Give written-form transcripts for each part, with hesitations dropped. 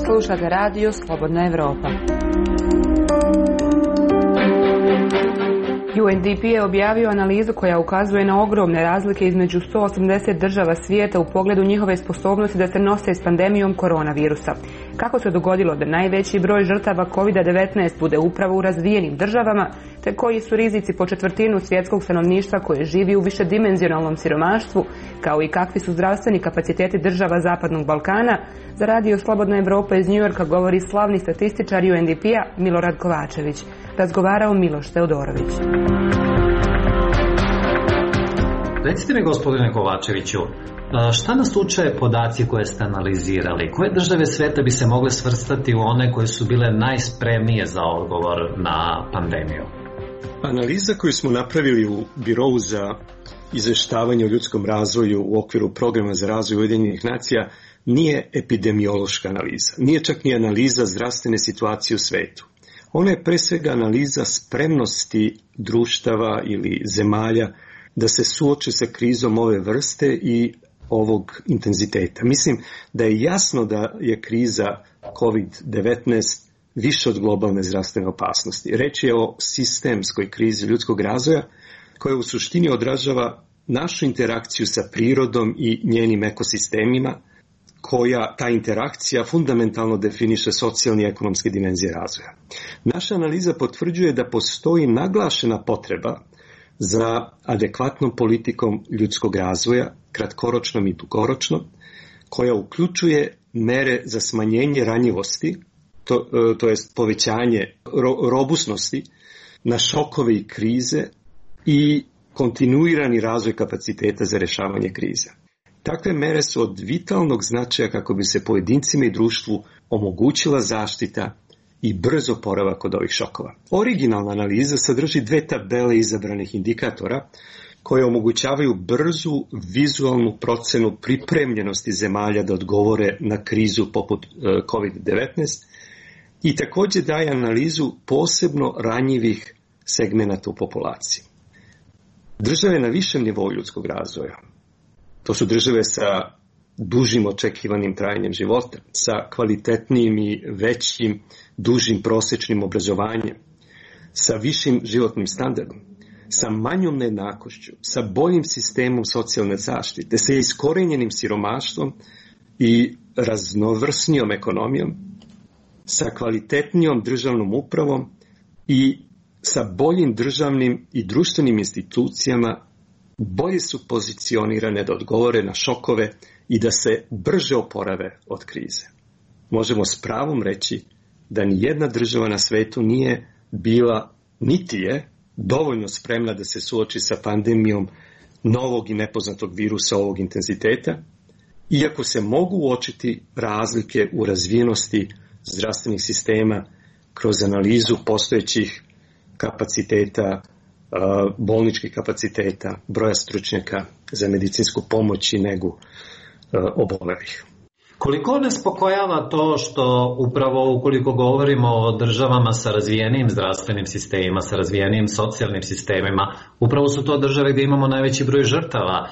Slušate radio Slobodna Evropa. UNDP je objavio analizu koja ukazuje na ogromne razlike između 180 država svijeta u pogledu njihove sposobnosti da se nose s pandemijom koronavirusa. Kako se dogodilo da najveći broj žrtava COVID-19 bude upravo u razvijenim državama, te koji su rizici po četvrtinu svjetskog stanovništva koje živi u višedimenzionalnom siromaštvu, kao i kakvi su zdravstveni kapaciteti država Zapadnog Balkana, za radio Slobodna Evropa iz Njujorka govori slavni statističar UNDP-a Milorad Kovačević. Razgovarao Miloš Teodorović. Recite mi, gospodine Kovačeviću, šta nas uče podaci koje ste analizirali? Koje države sveta bi se mogle svrstati u one koje su bile najspremnije za odgovor na pandemiju? Analiza koju smo napravili u Birovu za izveštavanje o ljudskom razvoju u okviru Programa za razvoj Ujedinjenih nacija nije epidemiološka analiza. Nije čak ni analiza zdravstvene situacije u svetu. Ona je pre svega analiza spremnosti društava ili zemalja da se suoče sa krizom ove vrste i ovog intenziteta. Mislim da je jasno da je kriza COVID-19 više od globalne zdravstvene opasnosti. Reč je o sistemskoj krizi ljudskog razvoja koja u suštini odražava našu interakciju sa prirodom i njenim ekosistemima, koja ta interakcija fundamentalno definiše socijalne i ekonomske dimenzije razvoja. Naša analiza potvrđuje da postoji naglašena potreba za adekvatnom politikom ljudskog razvoja, kratkoročnom i dugoročnom, koja uključuje mere za smanjenje ranjivosti, to jest povećanje robusnosti na šokove i krize i kontinuirani razvoj kapaciteta za rješavanje krize. Takve mere su od vitalnog značaja kako bi se pojedincima i društvu omogućila zaštita i brz oporavak od ovih šokova. Originalna analiza sadrži 2 tabele izabranih indikatora koje omogućavaju brzu vizualnu procenu pripremljenosti zemalja da odgovore na krizu poput COVID-19 i također daje analizu posebno ranjivih segmenata u populaciji. Države na višem nivou ljudskog razvoja, to su države sa dužim očekivanim trajanjem života, sa kvalitetnijim i većim, dužim prosječnim obrazovanjem, sa višim životnim standardom, sa manjom nejednakošću, sa boljim sistemom socijalne zaštite, sa iskorenjenim siromaštvom i raznovrsnijom ekonomijom, sa kvalitetnijom državnom upravom i sa boljim državnim i društvenim institucijama, bolje su pozicionirane da odgovore na šokove i da se brže oporave od krize. Možemo s pravom reći da ni jedna država na svetu nije bila, niti je, dovoljno spremna da se suoči sa pandemijom novog i nepoznatog virusa ovog intenziteta, iako se mogu uočiti razlike u razvijenosti zdravstvenih sistema kroz analizu postojećih kapaciteta, bolničkih kapaciteta, broja stručnjaka za medicinsku pomoć i negu obolelih. Koliko nas pokojava to što upravo ukoliko govorimo o državama sa razvijenim zdravstvenim sistemima, sa razvijenim socijalnim sistemima, upravo su to države gdje imamo najveći broj žrtava.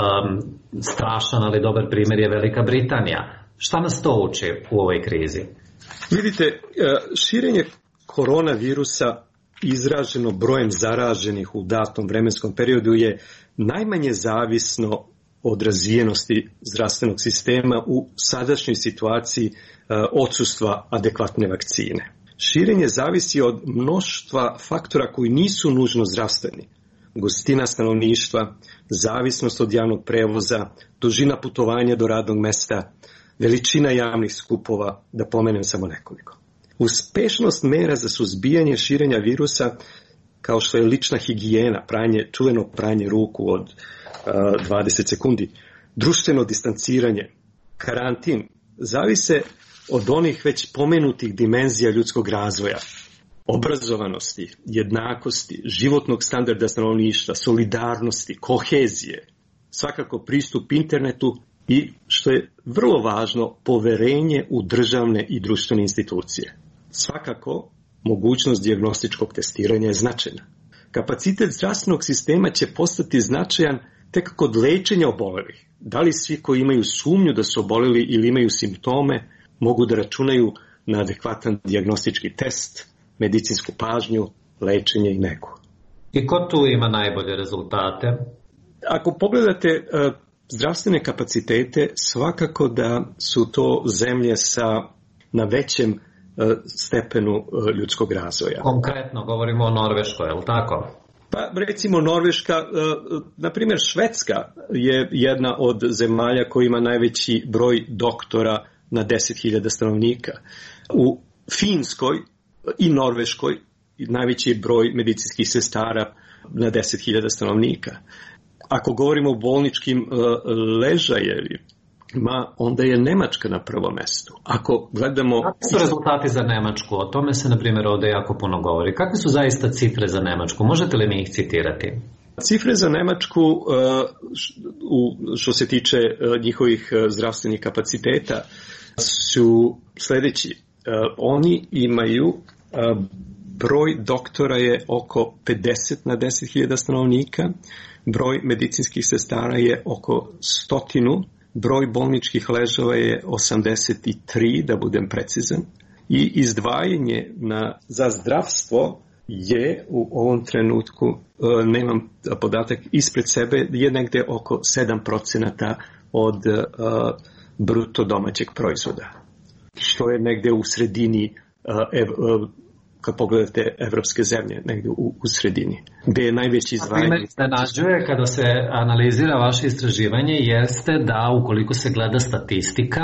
Strašan, ali dobar primjer je Velika Britanija. Šta nas to uči u ovoj krizi? Vidite, širenje koronavirusa izraženo brojem zaraženih u datom vremenskom periodu je najmanje zavisno od razvijenosti zdravstvenog sistema u sadašnjoj situaciji odsustva adekvatne vakcine. Širenje zavisi od mnoštva faktora koji nisu nužno zdravstveni. Gustina stanovništva, zavisnost od javnog prevoza, dužina putovanja do radnog mesta, veličina javnih skupova, da pomenem samo nekoliko. Uspešnost mera za suzbijanje širenja virusa, kao što je lična higijena, čuveno pranje ruku od 20 sekundi, društveno distanciranje, karantin, zavise od onih već pomenutih dimenzija ljudskog razvoja, obrazovanosti, jednakosti, životnog standarda stanovništva, solidarnosti, kohezije, svakako pristup internetu i, što je vrlo važno, poverenje u državne i društvene institucije. Svakako, mogućnost dijagnostičkog testiranja je značajna. Kapacitet zdravstvenog sistema će postati značajan tek kod lečenja obolelih. Da li svi koji imaju sumnju da su oboleli ili imaju simptome mogu da računaju na adekvatan dijagnostički test, medicinsku pažnju, lečenje i negu. I ko tu ima najbolje rezultate? Ako pogledate zdravstvene kapacitete, svakako da su to zemlje na većem stepenu ljudskog razvoja. Konkretno govorimo o Norveškoj, je li tako? Pa recimo Norveška, na primjer Švedska je jedna od zemalja koja ima najveći broj doktora na 10.000 stanovnika. U Finskoj i Norveškoj najveći je broj medicinskih sestara na 10.000 stanovnika. Ako govorimo o bolničkim ležajevima, onda je Nemačka na prvom mestu. Ako gledamo... Kakvi su rezultati za Nemačku? O tome se, na primjer, ovdje jako puno govori. Kakve su zaista cifre za Nemačku? Možete li mi ih citirati? Cifre za Nemačku, što se tiče njihovih zdravstvenih kapaciteta, su sljedeći. Oni imaju... Broj doktora je oko 50 na 10.000 stanovnika, broj medicinskih sestara je oko 100, broj bolničkih ležava je 83, da budem precizan, i izdvajanje za zdravstvo je u ovom trenutku, nemam podatak ispred sebe, je negde oko 7% od bruto domaćeg proizvoda, što je negde u sredini kad pogledate evropske zemlje, negdje u sredini, gdje je najveći izdvajanje. Primjer se nađuje kada se analizira vaše istraživanje jeste da ukoliko se gleda statistika,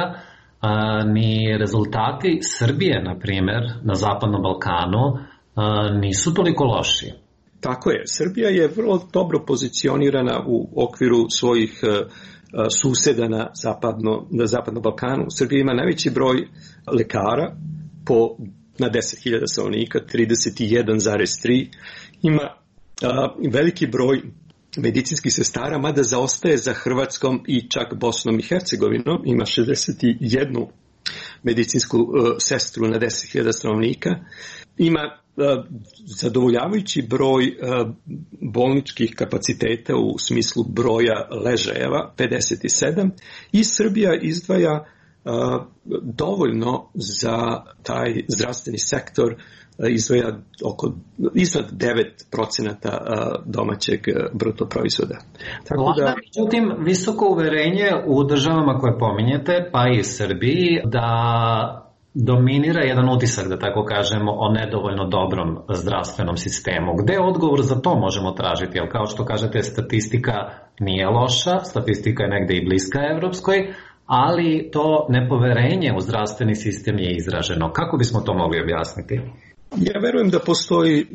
ni rezultati Srbije, na primjer, na Zapadnom Balkanu, nisu toliko loši. Tako je. Srbija je vrlo dobro pozicionirana u okviru svojih suseda na Zapadnom Balkanu. Srbija ima najveći broj lekara na 10.000 stanovnika, 31,3. Ima veliki broj medicinskih sestara, mada zaostaje za Hrvatskom i čak Bosnom i Hercegovinom. Ima 61 medicinsku sestru na 10.000 stanovnika. Ima zadovoljavajući broj bolničkih kapaciteta u smislu broja ležajeva, 57, i Srbija izdvaja dovoljno za taj zdravstveni sektor, izdvaja iznad 9% domaćeg bruto proizvoda. Tako da, međutim, visoko uverenje u državama koje pominjete, pa i Srbiji, da dominira jedan utisak, da tako kažemo, o nedovoljno dobrom zdravstvenom sistemu. Gde odgovor za to možemo tražiti? Jer kao što kažete, statistika nije loša, statistika je negde i bliska evropskoj, ali to nepoverenje u zdravstveni sistem je izraženo. Kako bismo to mogli objasniti? Ja verujem da postoji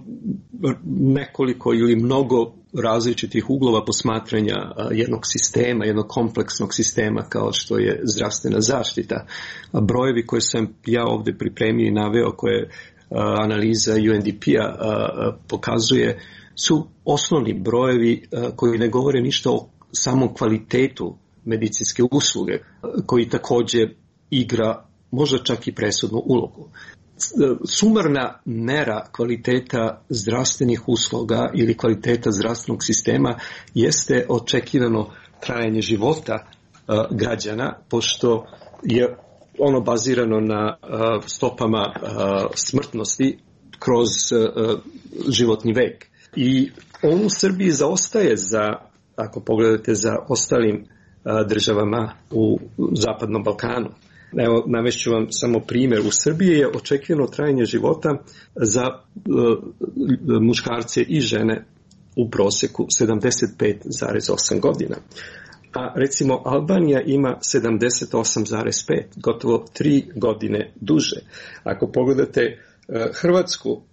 nekoliko ili mnogo različitih uglova posmatranja jednog sistema, jednog kompleksnog sistema kao što je zdravstvena zaštita. Brojevi koje sam ja ovdje pripremio i naveo, koje analiza UNDP-a pokazuje, su osnovni brojevi koji ne govore ništa o samom kvalitetu medicinske usluge, koji također igra možda čak i presudnu ulogu. Sumarna mera kvaliteta zdravstvenih usluga ili kvaliteta zdravstvenog sistema jeste očekivano trajanje života građana, pošto je ono bazirano na stopama smrtnosti kroz životni vek. I on u Srbiji zaostaje ako pogledate, za ostalim državama u Zapadnom Balkanu. Evo, navešću vam samo primjer. U Srbiji je očekivano trajanje života za muškarce i žene u prosjeku 75,8 godina. A recimo Albanija ima 78,5, gotovo 3 godine duže. Ako pogledate Hrvatsku,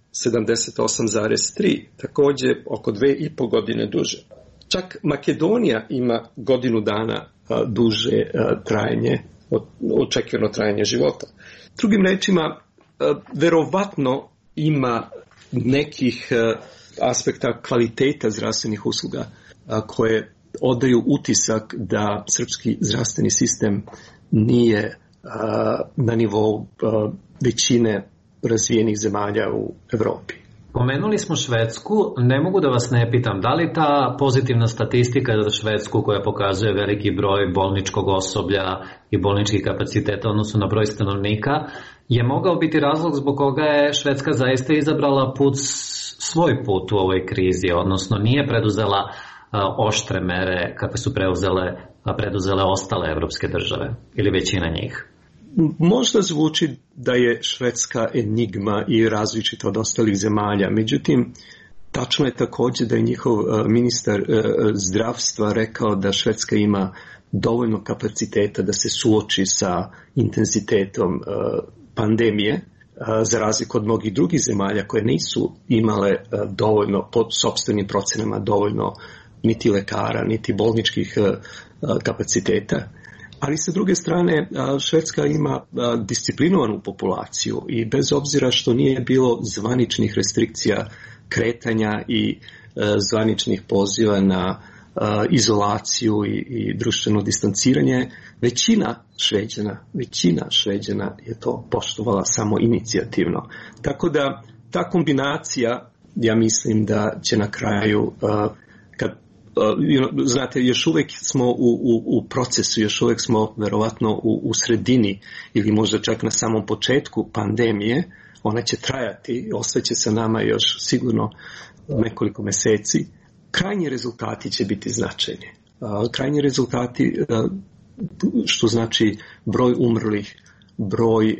78,3, također oko 2,5 godine duže. Čak Makedonija ima godinu dana duže trajanje, očekivano trajanje života. Drugim rečima, verovatno ima nekih aspekta kvaliteta zdravstvenih usluga koje odaju utisak da srpski zdravstveni sistem nije na nivou većine razvijenih zemalja u Evropi. Pomenuli smo Švedsku, ne mogu da vas ne pitam, da li ta pozitivna statistika za Švedsku koja pokazuje veliki broj bolničkog osoblja i bolničkih kapaciteta odnosno na broj stanovnika je mogao biti razlog zbog koga je Švedska zaista izabrala svoj put u ovoj krizi, odnosno nije preduzela oštre mere kakve su preduzele ostale evropske države ili većina njih? Možda zvuči da je Švedska enigma i različita od ostalih zemalja, međutim, tačno je također da je njihov ministar zdravstva rekao da Švedska ima dovoljno kapaciteta da se suoči sa intenzitetom pandemije, za razliku od mnogih drugih zemalja koje nisu imale dovoljno, po sopstvenim procenama, dovoljno niti lekara, niti bolničkih kapaciteta. Ali sa druge strane, Švedska ima disciplinovanu populaciju i bez obzira što nije bilo zvaničnih restrikcija kretanja i zvaničnih poziva na izolaciju i društveno distanciranje, većina Šveđana je to poštovala samo inicijativno. Tako da ta kombinacija, ja mislim da će na kraju, znate, još uvijek smo u procesu, još uvijek smo verovatno u sredini ili možda čak na samom početku pandemije, ona će trajati, ostaće sa nama još sigurno nekoliko meseci. Krajnji rezultati će biti značajni. Krajnji rezultati, što znači broj umrlih, broj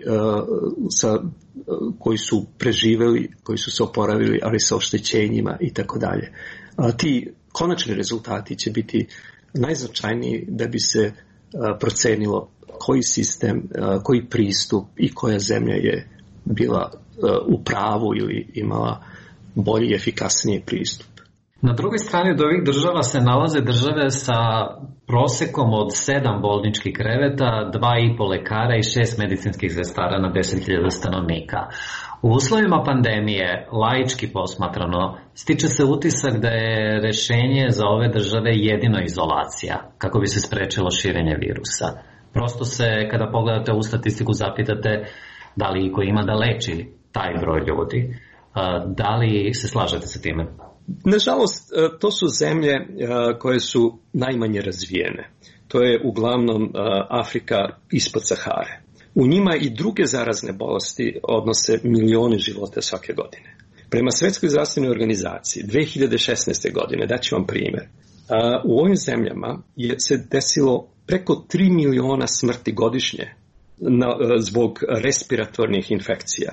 koji su preživeli, koji su se oporavili, ali sa oštećenjima i tako dalje. Ti konačni rezultati će biti najznačajniji da bi se procenilo koji sistem, koji pristup i koja zemlja je bila u pravu ili imala bolji i efikasniji pristup. Na drugoj strani od ovih država se nalaze države sa prosekom od 7 bolničkih kreveta, 2,5 lekara i 6 medicinskih sestara na 10.000 stanovnika. U uslovima pandemije, laički posmatrano, stiče se utisak da je rešenje za ove države jedino izolacija, kako bi se sprečilo širenje virusa. Prosto se, kada pogledate u statistiku, zapitate da li iko ima da leči taj broj ljudi. Da li se slažete sa time? Nažalost, to su zemlje koje su najmanje razvijene. To je uglavnom Afrika ispod Sahare. U njima i druge zarazne bolesti odnose milione života svake godine. Prema Svetskoj zdravstvenoj organizaciji 2016. godine, daću vam primjer, u ovim zemljama se desilo preko 3 miliona smrti godišnje zbog respiratornih infekcija,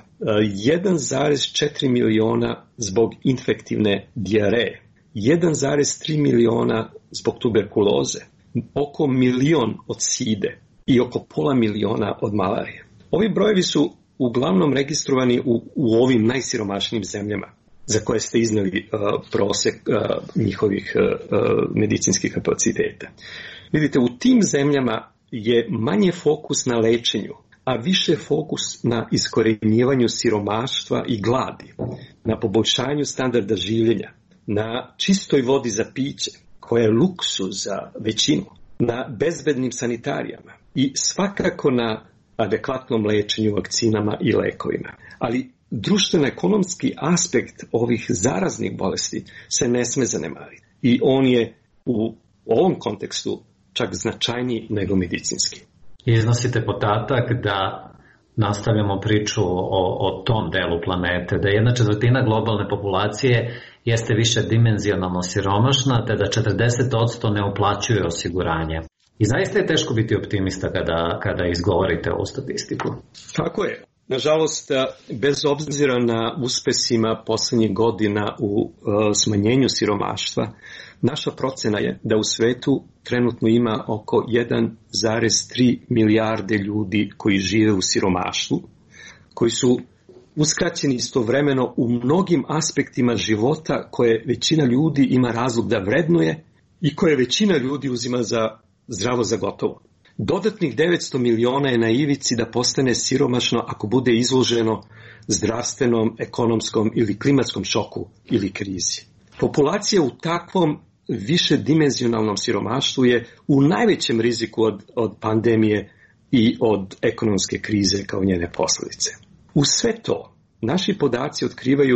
1,4 miliona zbog infektivne dijareje, 1,3 miliona zbog tuberkuloze, oko milion od side i oko pola miliona od malarije. Ovi brojevi su uglavnom registrovani u ovim najsiromašnijim zemljama za koje ste iznali prosek njihovih medicinskih kapaciteta. Vidite, u tim zemljama je manje fokus na lečenju, a više fokus na iskorjenjivanju siromaštva i gladi, na poboljšanju standarda življenja, na čistoj vodi za piće, koja je luksuz za većinu, na bezbednim sanitarijama i svakako na adekvatnom lečenju, vakcinama i lekovima. Ali društveno-ekonomski aspekt ovih zaraznih bolesti se ne sme zanemariti. I on je u ovom kontekstu čak značajniji nego medicinski. Iznosite podatak da nastavljamo priču o tom delu planete, da 1/4 globalne populacije jeste više dimenzionalno siromašna, te da 40% ne uplaćuje osiguranje. I zaista je teško biti optimista kada izgovorite ovu statistiku. Tako je. Nažalost, bez obzira na uspesima poslednjih godina u smanjenju siromaštva, naša procena je da u svetu trenutno ima oko 1,3 milijarde ljudi koji žive u siromaštvu, koji su uskraćeni istovremeno u mnogim aspektima života koje većina ljudi ima razlog da vrednuje i koje većina ljudi uzima zdravo za gotovo. Dodatnih 900 miliona je na ivici da postane siromašno ako bude izloženo zdravstvenom, ekonomskom ili klimatskom šoku ili krizi. Populacija u takvom višedimenzionalnom siromaštvu je u najvećem riziku od pandemije i od ekonomske krize kao njene posljedice. U sve to, naši podaci otkrivaju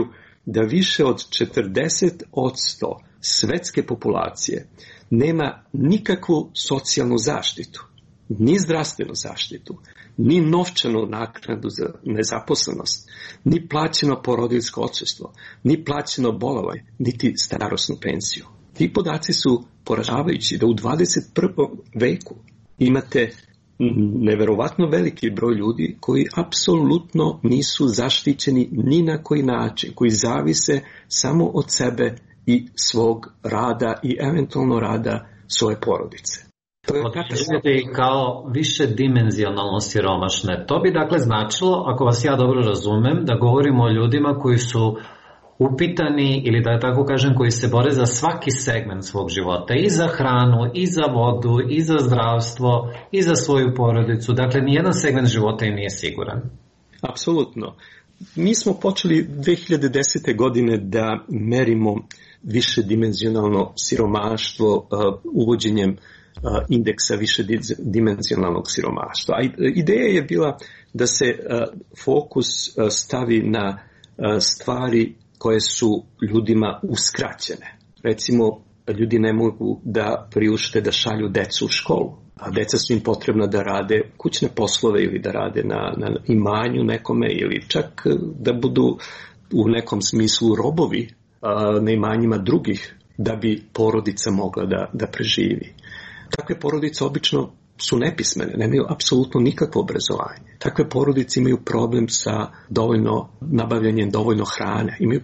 da više od 40% svetske populacije nema nikakvu socijalnu zaštitu, ni zdravstvenu zaštitu, ni novčanu naknadu za nezaposlenost, ni plaćeno porodiljsko odsustvo, ni plaćeno bolovanje, niti starosnu penziju. Ti podaci su poražavajući da u 21. veku imate neverovatno veliki broj ljudi koji apsolutno nisu zaštićeni ni na koji način, koji zavise samo od sebe i svog rada i eventualno rada svoje porodice. Otišljate kao više dimenzionalno siromašne. To bi dakle značilo, ako vas ja dobro razumem, da govorimo o ljudima koji su upitani, ili da tako kažem, koji se bore za svaki segment svog života, i za hranu, i za vodu, i za zdravstvo, i za svoju porodicu. Dakle, nijedan segment života im nije siguran. Apsolutno. Mi smo počeli 2010. godine da merimo višedimenzionalno siromaštvo uvođenjem indeksa višedimenzionalnog siromaštva. A ideja je bila da se fokus stavi na stvari koje su ljudima uskraćene. Recimo, ljudi ne mogu da priušte da šalju decu u školu, a deca su im potrebna da rade kućne poslove ili da rade na imanju nekome ili čak da budu u nekom smislu robovi na imanjima drugih da bi porodica mogla da preživi. Takve porodice obično su nepismene, nemaju apsolutno nikakvo obrazovanje. Takve porodice imaju problem sa nabavljanjem dovoljno hrane, imaju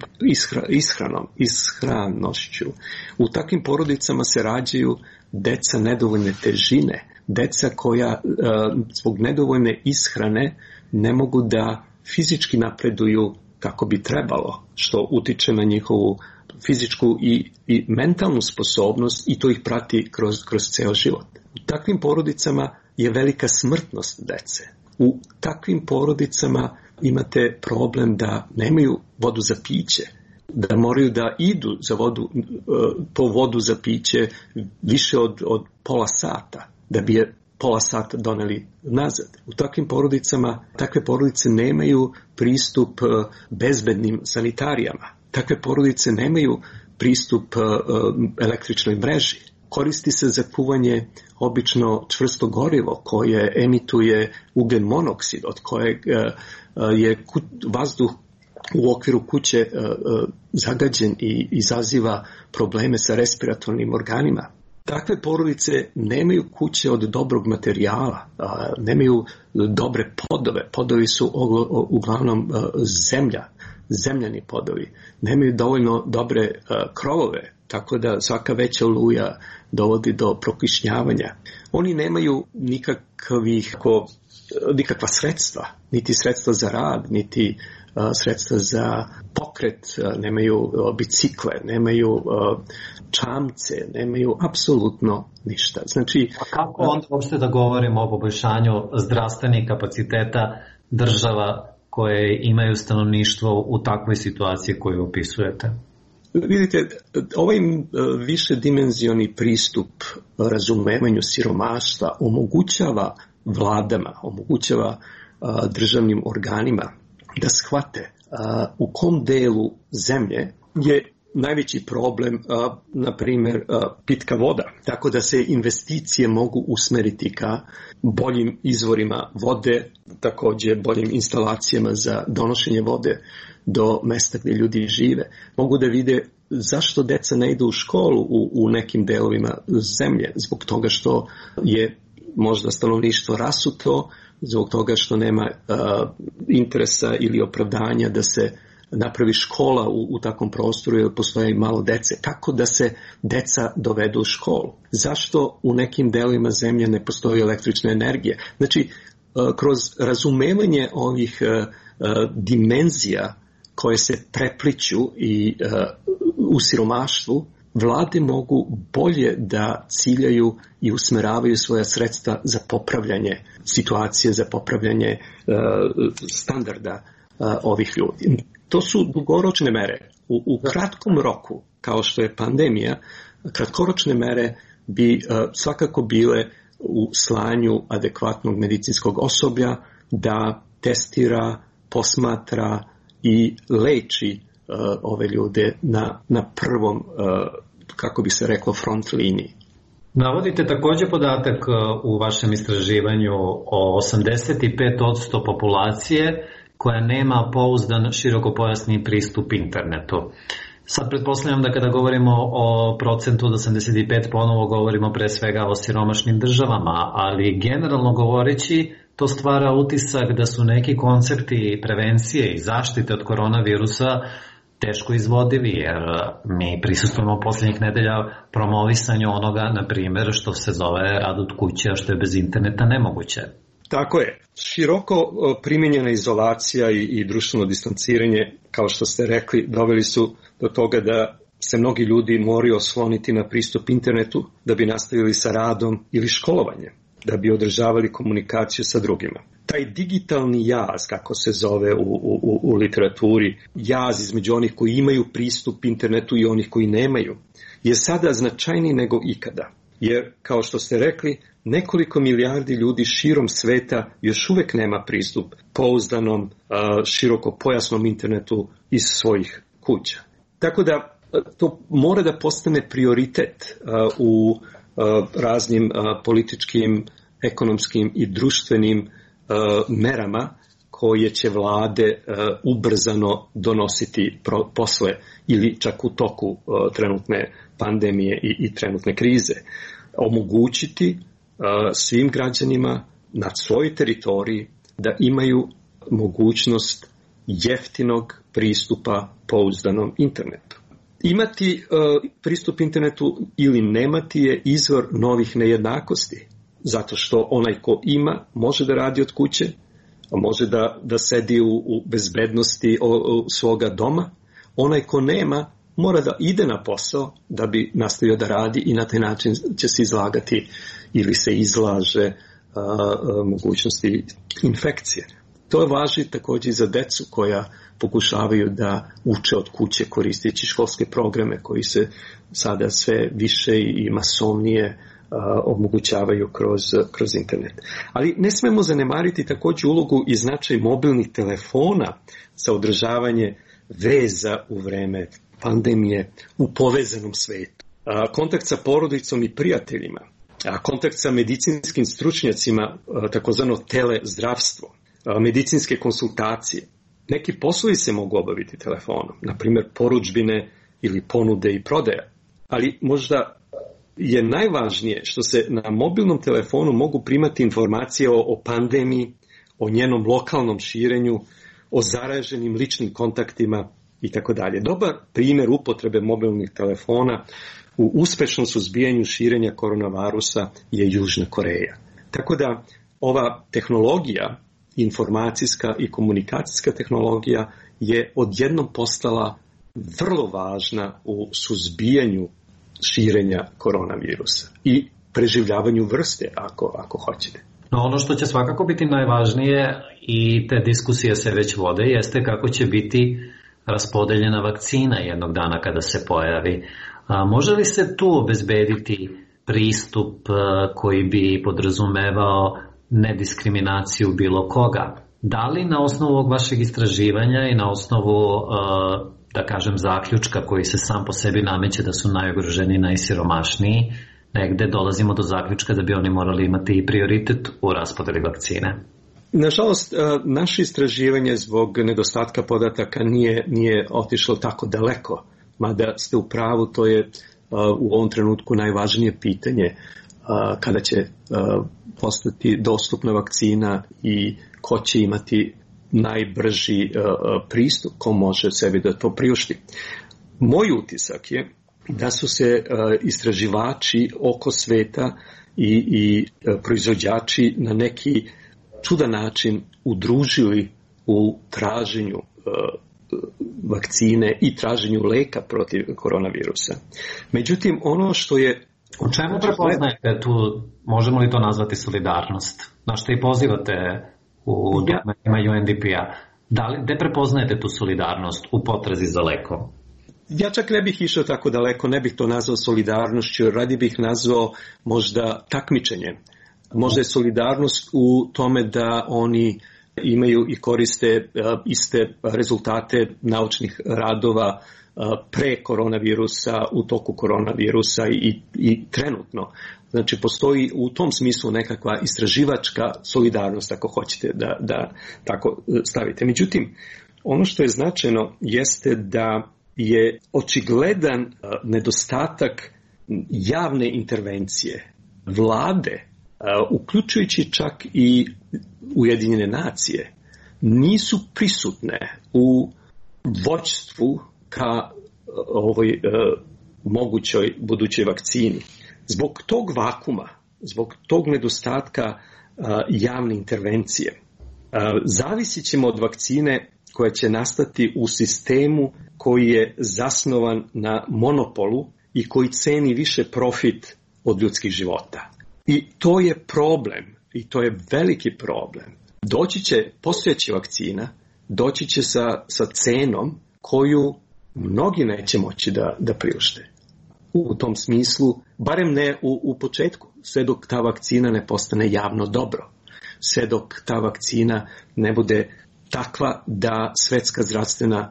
ishranošću. U takvim porodicama se rađaju deca nedovoljne težine, deca koja zbog nedovoljne ishrane ne mogu da fizički napreduju kako bi trebalo, što utiče na njihovu fizičku i mentalnu sposobnost i to ih prati kroz ceo život. U takvim porodicama je velika smrtnost dece. U takvim porodicama imate problem da nemaju vodu za piće, da moraju da idu po vodu za piće više od pola sata, da bi je pola sata doneli nazad. U takvim porodicama, takve porodice nemaju pristup bezbednim sanitarijama. Takve porodice nemaju pristup električnoj mreži. Koristi se za kuvanje obično čvrsto gorivo koje emituje ugljen monoksid, od kojeg je vazduh u okviru kuće zagađen i izaziva probleme sa respiratornim organima. Takve porodice nemaju kuće od dobrog materijala, nemaju dobre podove. Podovi su uglavnom zemljani podovi. Nemaju dovoljno dobre krovove, tako da svaka veća oluja dovodi do prokišnjavanja. Oni nemaju nikakva sredstva, niti sredstva za rad, niti sredstva za pokret, nemaju bicikle, nemaju čamce, nemaju apsolutno ništa. Znači, a kako onda uopšte da govorimo o poboljšanju zdravstvenih kapaciteta država koje imaju stanovništvo u takvoj situaciji koju opisujete? Vidite, ovaj višedimenzioni pristup razumevanju siromaštva omogućava vladama, omogućava državnim organima da shvate u kom delu zemlje je najveći problem, na primjer, pitka voda. Tako da se investicije mogu usmeriti ka boljim izvorima vode, također boljim instalacijama za donošenje vode do mesta gdje ljudi žive. Mogu da vide zašto deca ne idu u školu u nekim delovima zemlje, zbog toga što je možda stanovništvo rasuto, zbog toga što nema interesa ili opravdanja da se napravi škola u takvom prostoru jer postoje malo dece. Kako da se deca dovedu u školu? Zašto u nekim delovima zemlje ne postoji električna energija? Znači, kroz razumevanje ovih dimenzija koje se prepliću i u siromaštvu, vlade mogu bolje da ciljaju i usmeravaju svoja sredstva za popravljanje situacije, za popravljanje standarda ovih ljudi. To su dugoročne mere. U kratkom roku, kao što je pandemija, kratkoročne mere bi svakako bile u slanju adekvatnog medicinskog osoblja da testira, posmatra i leči ove ljude na prvom, kako bi se reklo, front liniji. Navodite također podatak u vašem istraživanju o 85% populacije koja nema pouzdan širokopojasni pristup internetu. Sad pretpostavljam da kada govorimo o procentu od 85 ponovo govorimo pre svega o siromašnim državama, ali generalno govoreći to stvara utisak da su neki koncepti prevencije i zaštite od koronavirusa teško izvodivi, jer mi prisustujemo posljednjih nedelja promovisanju onoga, na primjer, što se zove rad od kuće, a što je bez interneta nemoguće. Tako je. Široko primijenjena izolacija i društveno distanciranje, kao što ste rekli, doveli su do toga da se mnogi ljudi moraju osloniti na pristup internetu da bi nastavili sa radom ili školovanjem, da bi održavali komunikaciju sa drugima. Taj digitalni jaz, kako se zove u literaturi, jaz između onih koji imaju pristup internetu i onih koji nemaju, je sada značajniji nego ikada. Jer, kao što ste rekli, nekoliko milijardi ljudi širom sveta još uvek nema pristup pouzdanom, širokopojasnom internetu iz svojih kuća. Tako da to mora da postane prioritet u raznim političkim, ekonomskim i društvenim merama koje će vlade ubrzano donositi posle ili čak u toku trenutne pandemije i trenutne krize. Omogućiti svim građanima na svojoj teritoriji da imaju mogućnost jeftinog pristupa pouzdanom internetu. Imati pristup internetu ili nemati je izvor novih nejednakosti, zato što onaj ko ima može da radi od kuće, može da sedi u bezbednosti svoga doma, onaj ko nema mora da ide na posao da bi nastavio da radi i na taj način će se izlagati ili se izlaže mogućnosti infekcije. To važi također i za decu koja pokušavaju da uče od kuće koristeći školske programe koji se sada sve više i masovnije omogućavaju kroz internet. Ali ne smemo zanemariti također ulogu i značaj mobilnih telefona za održavanje veza u vreme pandemije u povezanom svetu. Kontakt sa porodicom i prijateljima, kontakt sa medicinskim stručnjacima, takozvano telezdravstvo, medicinske konsultacije. Neki poslovi se mogu obaviti telefonom, na primjer porudžbine ili ponude i prodaja. Ali možda je najvažnije što se na mobilnom telefonu mogu primati informacije o pandemiji, o njenom lokalnom širenju, o zaraženim ličnim kontaktima itd. Dobar primjer upotrebe mobilnih telefona u uspešnom suzbijanju širenja koronavirusa je Južna Koreja. Tako da ova tehnologija, informacijska i komunikacijska tehnologija, je odjednom postala vrlo važna u suzbijanju širenja koronavirusa i preživljavanju vrste, ako hoćete. No, ono što će svakako biti najvažnije, i te diskusije se već vode, jeste kako će biti raspodeljena vakcina jednog dana kada se pojavi. Može li se tu obezbediti pristup koji bi podrazumevao nediskriminaciju bilo koga? Da li na osnovu ovog vašeg istraživanja i na osnovu, da kažem, zaključka koji se sam po sebi nameće da su najugroženiji, najsiromašniji, negde dolazimo do zaključka da bi oni morali imati i prioritet u raspodeli vakcine? Nažalost, naše istraživanje zbog nedostatka podataka nije otišlo tako daleko, mada ste u pravu, to je u ovom trenutku najvažnije pitanje kada će postati dostupna vakcina i ko će imati najbrži pristup, ko može sebi da to priušti. Moj utisak je da su se istraživači oko sveta i proizvođači na neki čudan način udružili u traženju vakcine i traženju leka protiv koronavirusa. Međutim, ono što je... U čemu prepoznajete tu, možemo li to nazvati solidarnost? Na što i pozivate u dokumentima UNDP-a. Gde prepoznajete tu solidarnost u potrazi za lekom? Ja čak ne bih išao tako daleko, ne bih to nazvao solidarnošću, radi bih nazvao možda takmičenjem. Možda je solidarnost u tome da oni imaju i koriste iste rezultate naučnih radova pre koronavirusa, u toku koronavirusa i trenutno. Znači, postoji u tom smislu nekakva istraživačka solidarnost, ako hoćete da tako stavite. Međutim, ono što je značajno jeste da je očigledan nedostatak javne intervencije vlade, uključujući čak i Ujedinjene nacije, nisu prisutne u vođstvu ka ovoj mogućoj budućoj vakcini. Zbog tog vakuma, zbog tog nedostatka javne intervencije, zavisit ćemo od vakcine koja će nastati u sistemu koji je zasnovan na monopolu i koji ceni više profit od ljudskih života. I to je problem, i to je veliki problem. Postojeća vakcina doći će sa cenom koju mnogi neće moći da priušte. U tom smislu, barem ne u početku, sve dok ta vakcina ne postane javno dobro, sve dok ta vakcina ne bude takva da Svetska zdravstvena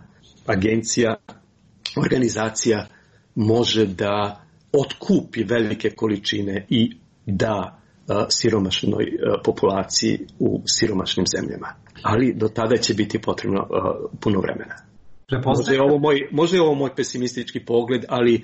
organizacija može da otkupi velike količine i da siromašnoj populaciji u siromašnim zemljama. Ali do tada će biti potrebno puno vremena. Može je ovo moj pesimistički pogled, ali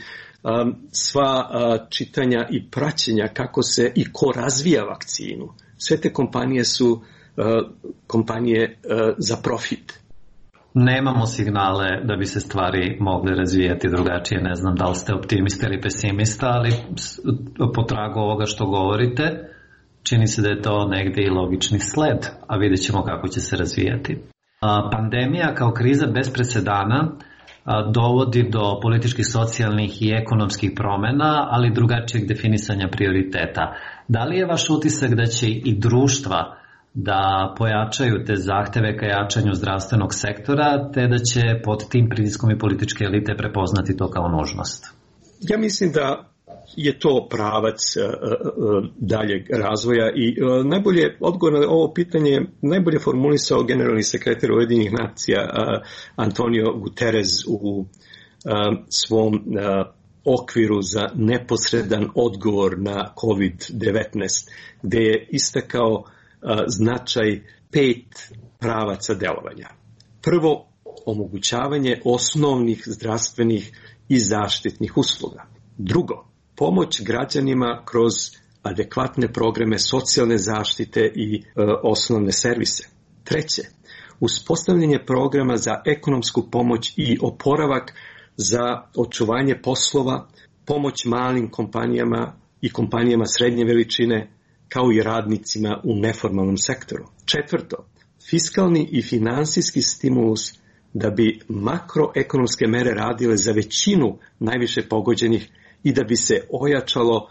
sva čitanja i praćenja kako se i ko razvija vakcinu, sve te kompanije su kompanije za profit. Nemamo signale da bi se stvari mogle razvijati drugačije. Ne znam da li ste optimista ili pesimista, ali po tragu ovoga što govorite, čini se da je to negde i logični sled, a vidjet ćemo kako će se razvijati. Pandemija kao kriza bez presedana dovodi do političkih, socijalnih i ekonomskih promjena, ali drugačijeg definisanja prioriteta. Da li je vaš utisak da će i društva da pojačaju te zahteve ka jačanju zdravstvenog sektora, te da će pod tim pritiskom i političke elite prepoznati to kao nužnost? Ja mislim da je to pravac daljeg razvoja i najbolje odgovor na ovo pitanje najbolje formulisao generalni sekretar Ujedinjenih nacija Antonio Guterres u svom okviru za neposredan odgovor na COVID-19, gde je istakao značaj 5 pravaca delovanja. Prvo, omogućavanje osnovnih zdravstvenih i zaštitnih usluga. Drugo, pomoć građanima kroz adekvatne programe socijalne zaštite i osnovne servise. Treće, uspostavljanje programa za ekonomsku pomoć i oporavak za očuvanje poslova, pomoć malim kompanijama i kompanijama srednje veličine, kao i radnicima u neformalnom sektoru. Četvrto, fiskalni i finansijski stimulus da bi makroekonomske mere radile za većinu najviše pogođenih i da bi se ojačalo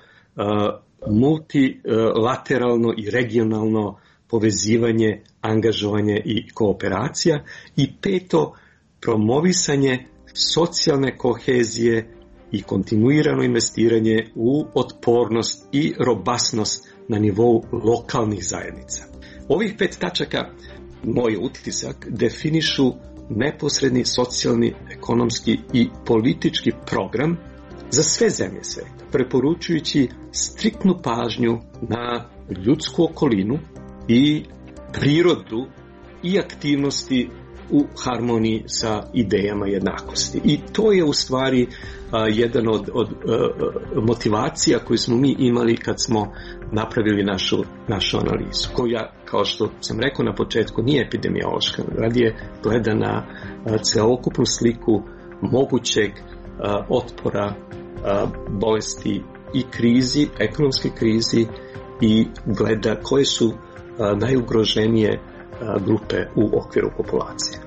multilateralno i regionalno povezivanje, angažovanje i kooperacija. I peto, promovisanje socijalne kohezije i kontinuirano investiranje u otpornost i robustnost na nivou lokalnih zajednica. Ovih 5 tačaka, moj utisak, definišu neposredni socijalni, ekonomski i politički program za sve zemlje sveta, preporučujući striktnu pažnju na ljudsku okolinu i prirodu i aktivnosti u harmoniji sa idejama jednakosti. I to je u stvari jedan od motivacija koju smo mi imali kad smo napravili našu analizu, koja, kao što sam rekao na početku, nije epidemiološka, radije gleda na celokupnu sliku mogućeg otpora bolesti i krizi, ekonomske krizi, i gleda koje su najugroženije grupe u okviru populacije.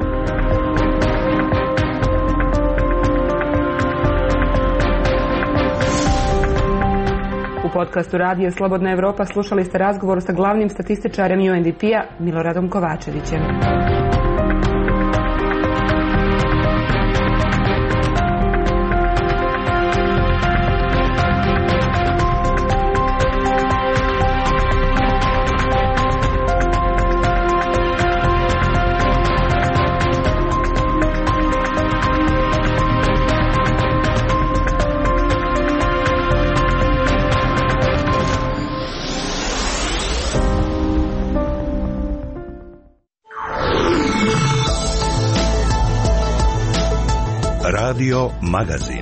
U podcastu Radija Slobodna Evropa slušali ste razgovor sa glavnim statističarem UNDP-a Miloradom Kovačevićem. Radio Magazin.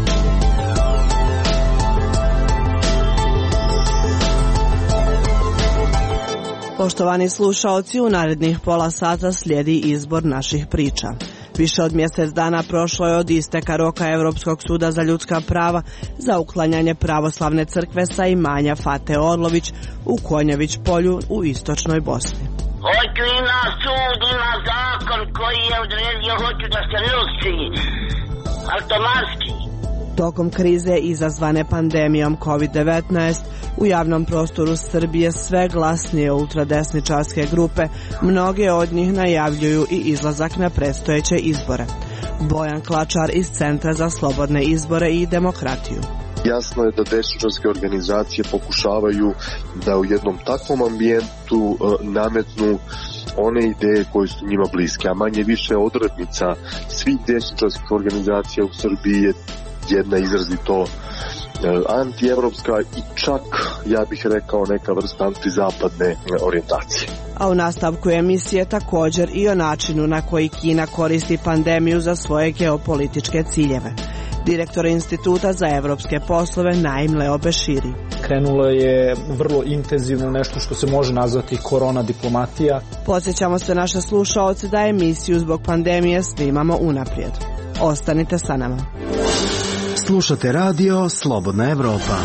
Poštovani slušaoci, u narednih pola sata slijedi izbor naših priča. Više od mjesec dana prošlo je od isteka roka Europskog suda za ljudska prava za uklanjanje pravoslavne crkve sa imanja Fate Orlović u Konjević polju u istočnoj Bosni. Hoću ima sud, ima zakon koji je odredio, hoću da se ruši automatski. Tokom krize izazvane pandemijom COVID-19 u javnom prostoru Srbije sve glasnije ultradesničarske grupe, mnoge od njih najavljuju i izlazak na predstojeće izbore. Bojan Klačar iz Centra za slobodne izbore i demokratiju. Jasno je da desničarske organizacije pokušavaju da u jednom takvom ambijentu nametnu one ideje koje su njima bliske, a manje više odrednica svih desničarskih organizacija u Srbiji je jedna izrazito antievropska i čak, ja bih rekao, neka vrsta antizapadne orijentacije. A u nastavku emisije također i o načinu na koji Kina koristi pandemiju za svoje geopolitičke ciljeve. Direktor Instituta za evropske poslove Naim Leo Beširi. Krenulo je vrlo intenzivno nešto što se može nazvati korona diplomatija. Podsjećamo se naše slušaoce da emisiju zbog pandemije snimamo unaprijed. Ostanite sa nama. Slušate radio Slobodna Evropa.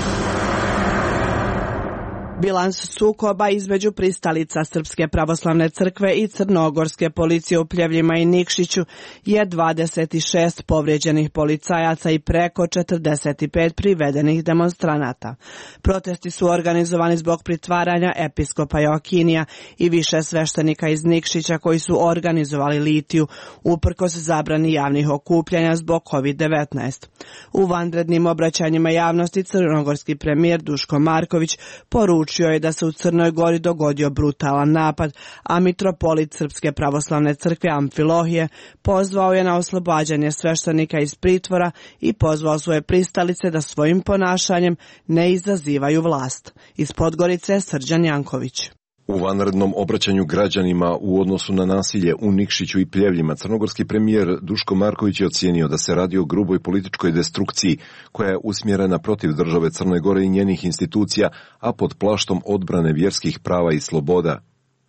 Bilans sukoba između pristalica Srpske pravoslavne crkve i crnogorske policije u Pljevljima i Nikšiću je 26 povrijeđenih policajaca i preko 45 privedenih demonstranata. Protesti su organizovani zbog pritvaranja episkopa Joakinija i više sveštenika iz Nikšića koji su organizovali litiju uprkos zabrani javnih okupljanja zbog COVID-19. U vanrednim obraćanjima javnosti crnogorski premijer Duško Marković poručio je da se u Crnoj Gori dogodio brutalan napad, a mitropolit Srpske pravoslavne crkve Amfilohije pozvao je na oslobađanje sveštenika iz pritvora i pozvao svoje pristalice da svojim ponašanjem ne izazivaju vlast. Iz Podgorice Srđan Janković. U vanrednom obraćanju građanima u odnosu na nasilje u Nikšiću i Pljevljima, crnogorski premijer Duško Marković je ocijenio da se radi o gruboj političkoj destrukciji koja je usmjerena protiv države Crne Gore i njenih institucija, a pod plaštom odbrane vjerskih prava i sloboda.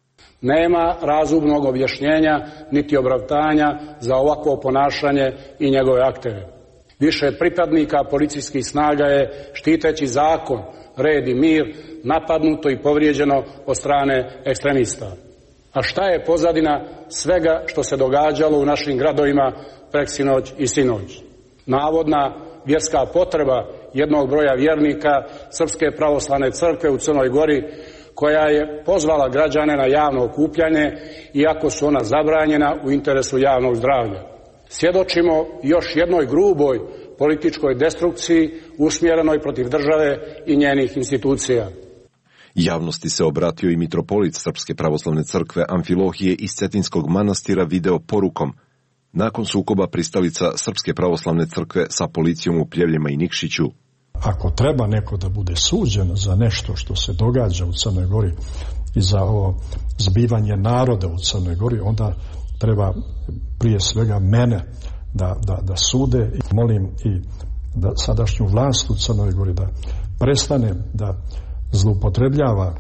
Nema razumnog objašnjenja niti opravdanja za ovakvo ponašanje i njegove aktere. Više pripadnika policijskih snaga je, štiteći zakon, red i mir, napadnuto i povrijeđeno od strane ekstremista. A šta je pozadina svega što se događalo u našim gradovima preksinoć i sinoć? Navodna vjerska potreba jednog broja vjernika Srpske pravoslavne crkve u Crnoj Gori, koja je pozvala građane na javno okupljanje, iako su ona zabranjena u interesu javnog zdravlja. Svjedočimo još jednoj gruboj političkoj destrukciji usmjerenoj protiv države i njenih institucija. Javnosti se obratio i mitropolit Srpske pravoslavne crkve Amfilohije iz Cetinskog manastira video porukom. Nakon sukoba pristalica Srpske pravoslavne crkve sa policijom u Pljevljima i Nikšiću. Ako treba neko da bude suđen za nešto što se događa u Crnoj Gori i za ovo zbivanje naroda u Crnoj Gori, onda treba prije svega mene da sude. I molim i da sadašnju vlast u Crnoj Gori da prestane da zloupotrebljava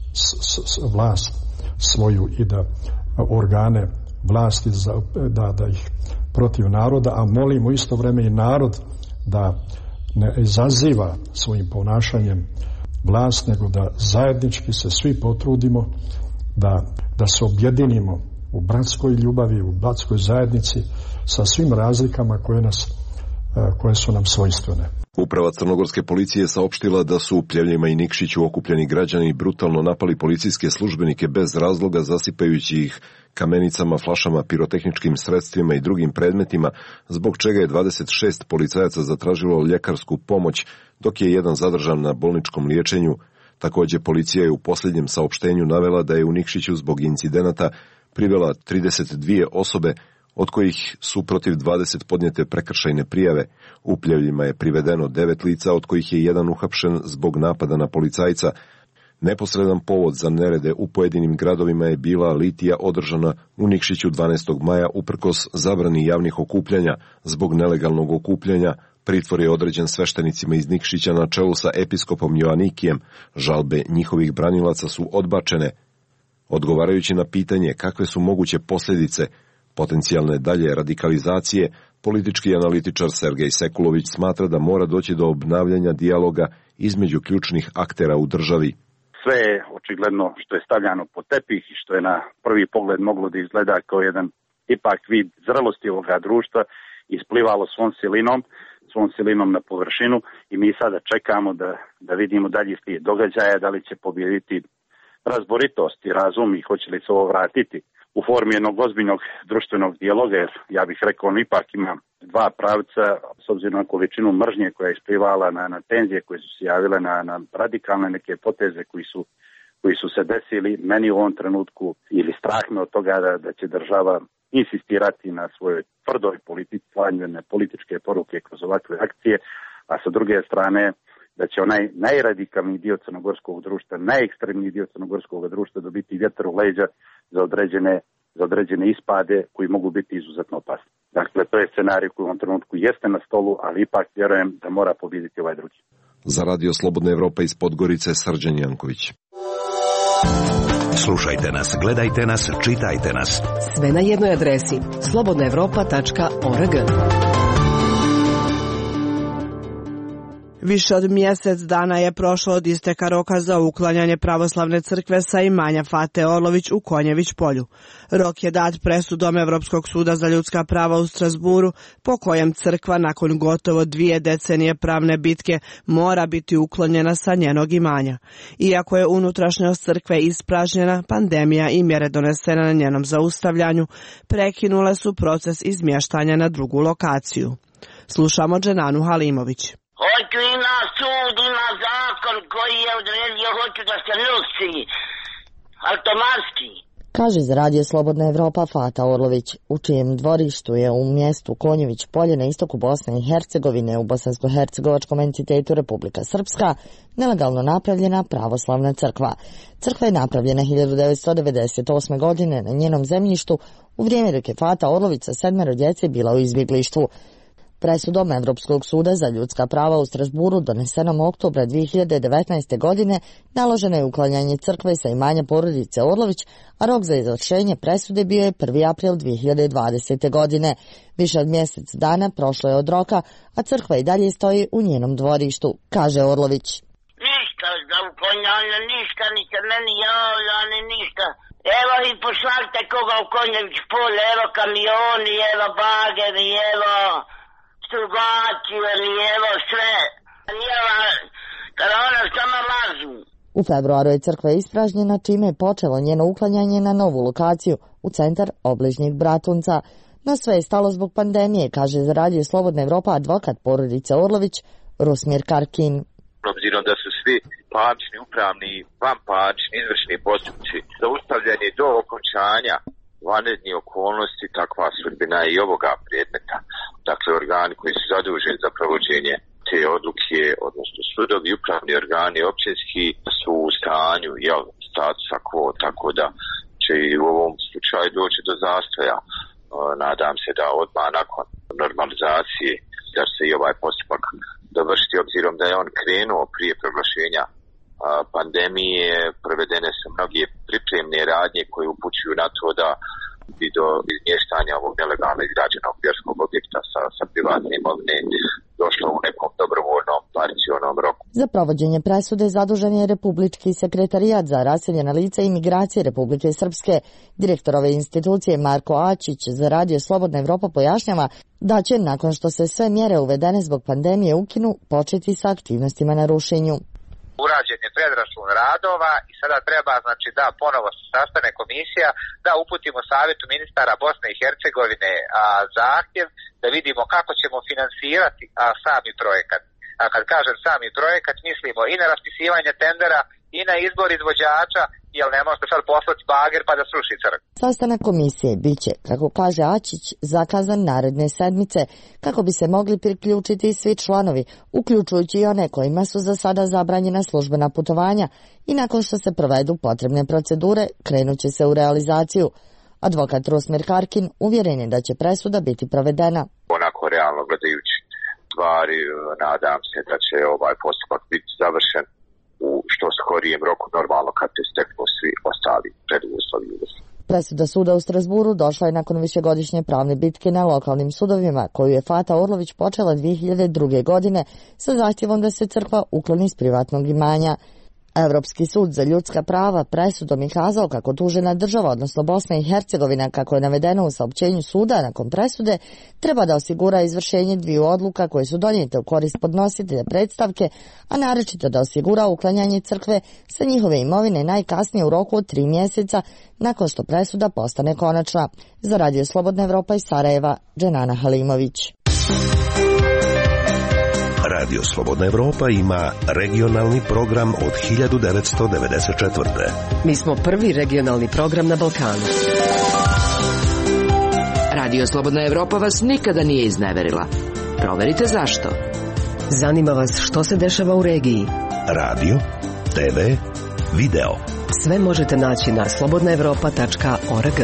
vlast svoju i da organe vlasti da ih protiv naroda, a molimo isto vrijeme i narod da ne izaziva svojim ponašanjem vlast, nego da zajednički se svi potrudimo da se objedinimo u bratskoj ljubavi, u bratskoj zajednici sa svim razlikama koje su nam svojstvene. Uprava crnogorske policije saopštila da su u Pljevljima i Nikšiću okupljeni građani brutalno napali policijske službenike bez razloga, zasipajući ih kamenicama, flašama, pirotehničkim sredstvima i drugim predmetima, zbog čega je 26 policajaca zatražilo ljekarsku pomoć, dok je jedan zadržan na bolničkom liječenju. Također policija je u posljednjem saopštenju navela da je u Nikšiću zbog incidenata privela 32 osobe, od kojih su protiv 20 podnijete prekršajne prijave. U Pljevljima je privedeno 9 lica, od kojih je jedan uhapšen zbog napada na policajca. Neposredan povod za nerede u pojedinim gradovima je bila litija održana u Nikšiću 12. maja uprkos zabrani javnih okupljanja. Zbog nelegalnog okupljanja pritvor je određen sveštenicima iz Nikšića na čelu sa episkopom Joanikijem. Žalbe njihovih branilaca su odbačene. Odgovarajući na pitanje kakve su moguće posljedice potencijalne dalje radikalizacije, politički analitičar Sergej Sekulović smatra da mora doći do obnavljanja dijaloga između ključnih aktera u državi. Sve je očigledno što je stavljano pod tepih i što je na prvi pogled moglo da izgleda kao jedan ipak vid zrelosti ovoga društva isplivalo svom silinom na površinu i mi sada čekamo da vidimo dalje slijed događaja, da li će pobijediti razboritost i razum i hoće li se ovo vratiti u formi jednog ozbiljnog društvenog dijaloga, jer ja bih rekao on ipak ima dva pravca s obzirom na količinu mržnje koja je isplivala na tenzije koje su se javile na radikalne neke poteze koji su se desili. Meni u ovom trenutku ili strah me od toga da će država insistirati na svojoj tvrdoj političke poruke kroz ovakve akcije, a sa druge strane da će onaj najradikalniji dio crnogorskog društva, najekstremniji dio crnogorskog društva dobiti vjetar u leđa za određene ispade koji mogu biti izuzetno opasni. Dakle, to je scenarij koji u ovom trenutku jeste na stolu, ali ipak vjerujem da mora pobijediti ovaj drugi. Za Radio Slobodna Evropa iz Podgorice, Srđan Janković. Slušajte nas, gledajte nas, čitajte nas. Sve na jednoj adresi slobodnaevropa.org. Više od mjesec dana je prošlo od isteka roka za uklanjanje pravoslavne crkve sa imanja Fate Orlović u Konjević polju. Rok je dat presudom Evropskog suda za ljudska prava u Strasburu, po kojem crkva nakon gotovo 2 decenije pravne bitke mora biti uklonjena sa njenog imanja. Iako je unutrašnjost crkve ispražnjena, pandemija i mjere donesene na njenom zaustavljanju prekinule su proces izmještanja na drugu lokaciju. Slušamo Dženanu Halimović. Hoću ima sud, ima zakon koji je odredio, hoću da se nosi automatski. Kaže za Radio Slobodna Evropa Fata Orlović, u čijem dvorištu je u mjestu Konjević polje na istoku Bosne i Hercegovine u bosansko-hercegovačkom entitetu Republika Srpska nelegalno napravljena pravoslavna crkva. Crkva je napravljena 1998. godine na njenom zemljištu u vrijeme dok je Fata Orlović sa 7 djece bila u izbjeglištvu. Presudom Evropskog suda za ljudska prava u Strasburu donesenom oktobra 2019. godine naloženo je uklanjanje crkve sa imanja porodice Orlović, a rok za izvršenje presude bio je 1. april 2020. godine. Više od mjesec dana prošlo je od roka, a crkva i dalje stoji u njenom dvorištu, kaže Orlović. Ništa za uklanjanje, ništa, ni se meni javlja, ni ništa. Evo i pošaljte koga u Konjević polje, evo kamioni, evo bageri, evo strugači, evo sve. Njeva, kada ona sama lažu. U februaru je crkva ispražnjena, čime je počelo njeno uklanjanje na novu lokaciju, u centar obližnjeg Bratunca. No sve je stalo zbog pandemije, kaže za Radio Slobodna Evropa advokat porodice Orlović, Rusmir Karkin. Obzirom da su svi parnični, upravni, vanparnični, izvršni postupci zaustavljeni do okončanja vanrednih okolnosti, takva sudbina i ovoga predmeta. Dakle, organi koji su zaduženi za provođenje te odluke, odnosno sudovi, upravni organi, općinski, su u stanju statusa quo, tako da će i u ovom slučaju doći do zastoja. Nadam se da odmah nakon normalizacije da se i ovaj postupak dovršiti, obzirom da je on krenuo prije proglašenja pandemije. Provedene su mnoge pripremne radnje koje upućuju na to da bi do izmještanja ovog nelegalno izgrađenog vjerskog objekta sa privatne imovine došlo u nekom dobrovoljnom parcijalnom roku. Za provođenje presude zadužen je Republički sekretarijat za raseljena lica i migracije Republike Srpske. Direktor ove institucije Marko Ačić za Radio Slobodna Evropa pojašnjava da će, nakon što se sve mjere uvedene zbog pandemije ukinu, početi sa aktivnostima na rušenju. Urađen je predračun radova i sada treba, da ponovo se sastane komisija, da uputimo Savjetu ministara Bosne i Hercegovine zahtjev da vidimo kako ćemo finansirati sami projekat. A kad kažem sami projekat, mislimo i na raspisivanje tendera, i na izbor izvođača, jer ne možete sad poslati bager pa da sruši crkvu. Sastanak komisije biće, kako kaže Ačić, zakazan naredne sedmice, kako bi se mogli priključiti svi članovi, uključujući i one kojima su za sada zabranjena službena putovanja, i nakon što se provedu potrebne procedure, krenuće se u realizaciju. Advokat Rusmir Karkin uvjeren je da će presuda biti provedena. Onako realno gledajući stvari, nadam se da će ovaj postupak biti završen u što skorijem roku, normalno kad se steknu svi ostali preduslovi. Presuda suda u Strasburu došla je nakon višegodišnje pravne bitke na lokalnim sudovima, koju je Fata Orlović počela 2002. godine sa zahtjevom da se crkva ukloni iz privatnog imanja. Evropski sud za ljudska prava presudom je kazao kako tužena država, odnosno Bosna i Hercegovina, kako je navedeno u saopćenju suda nakon presude, treba da osigura izvršenje dviju odluka koje su donijete u korist podnositelja predstavke, a naročito da osigura uklanjanje crkve sa njihove imovine najkasnije u roku od 3 mjeseca nakon što presuda postane konačna. Za Radio Slobodna Evropa iz Sarajeva, Dženana Halimović. Radio Slobodna Evropa ima regionalni program od 1994. Mi smo prvi regionalni program na Balkanu. Radio Slobodna Evropa vas nikada nije izneverila. Proverite zašto. Zanima vas što se dešava u regiji. Radio, TV, video. Sve možete naći na slobodnaevropa.org.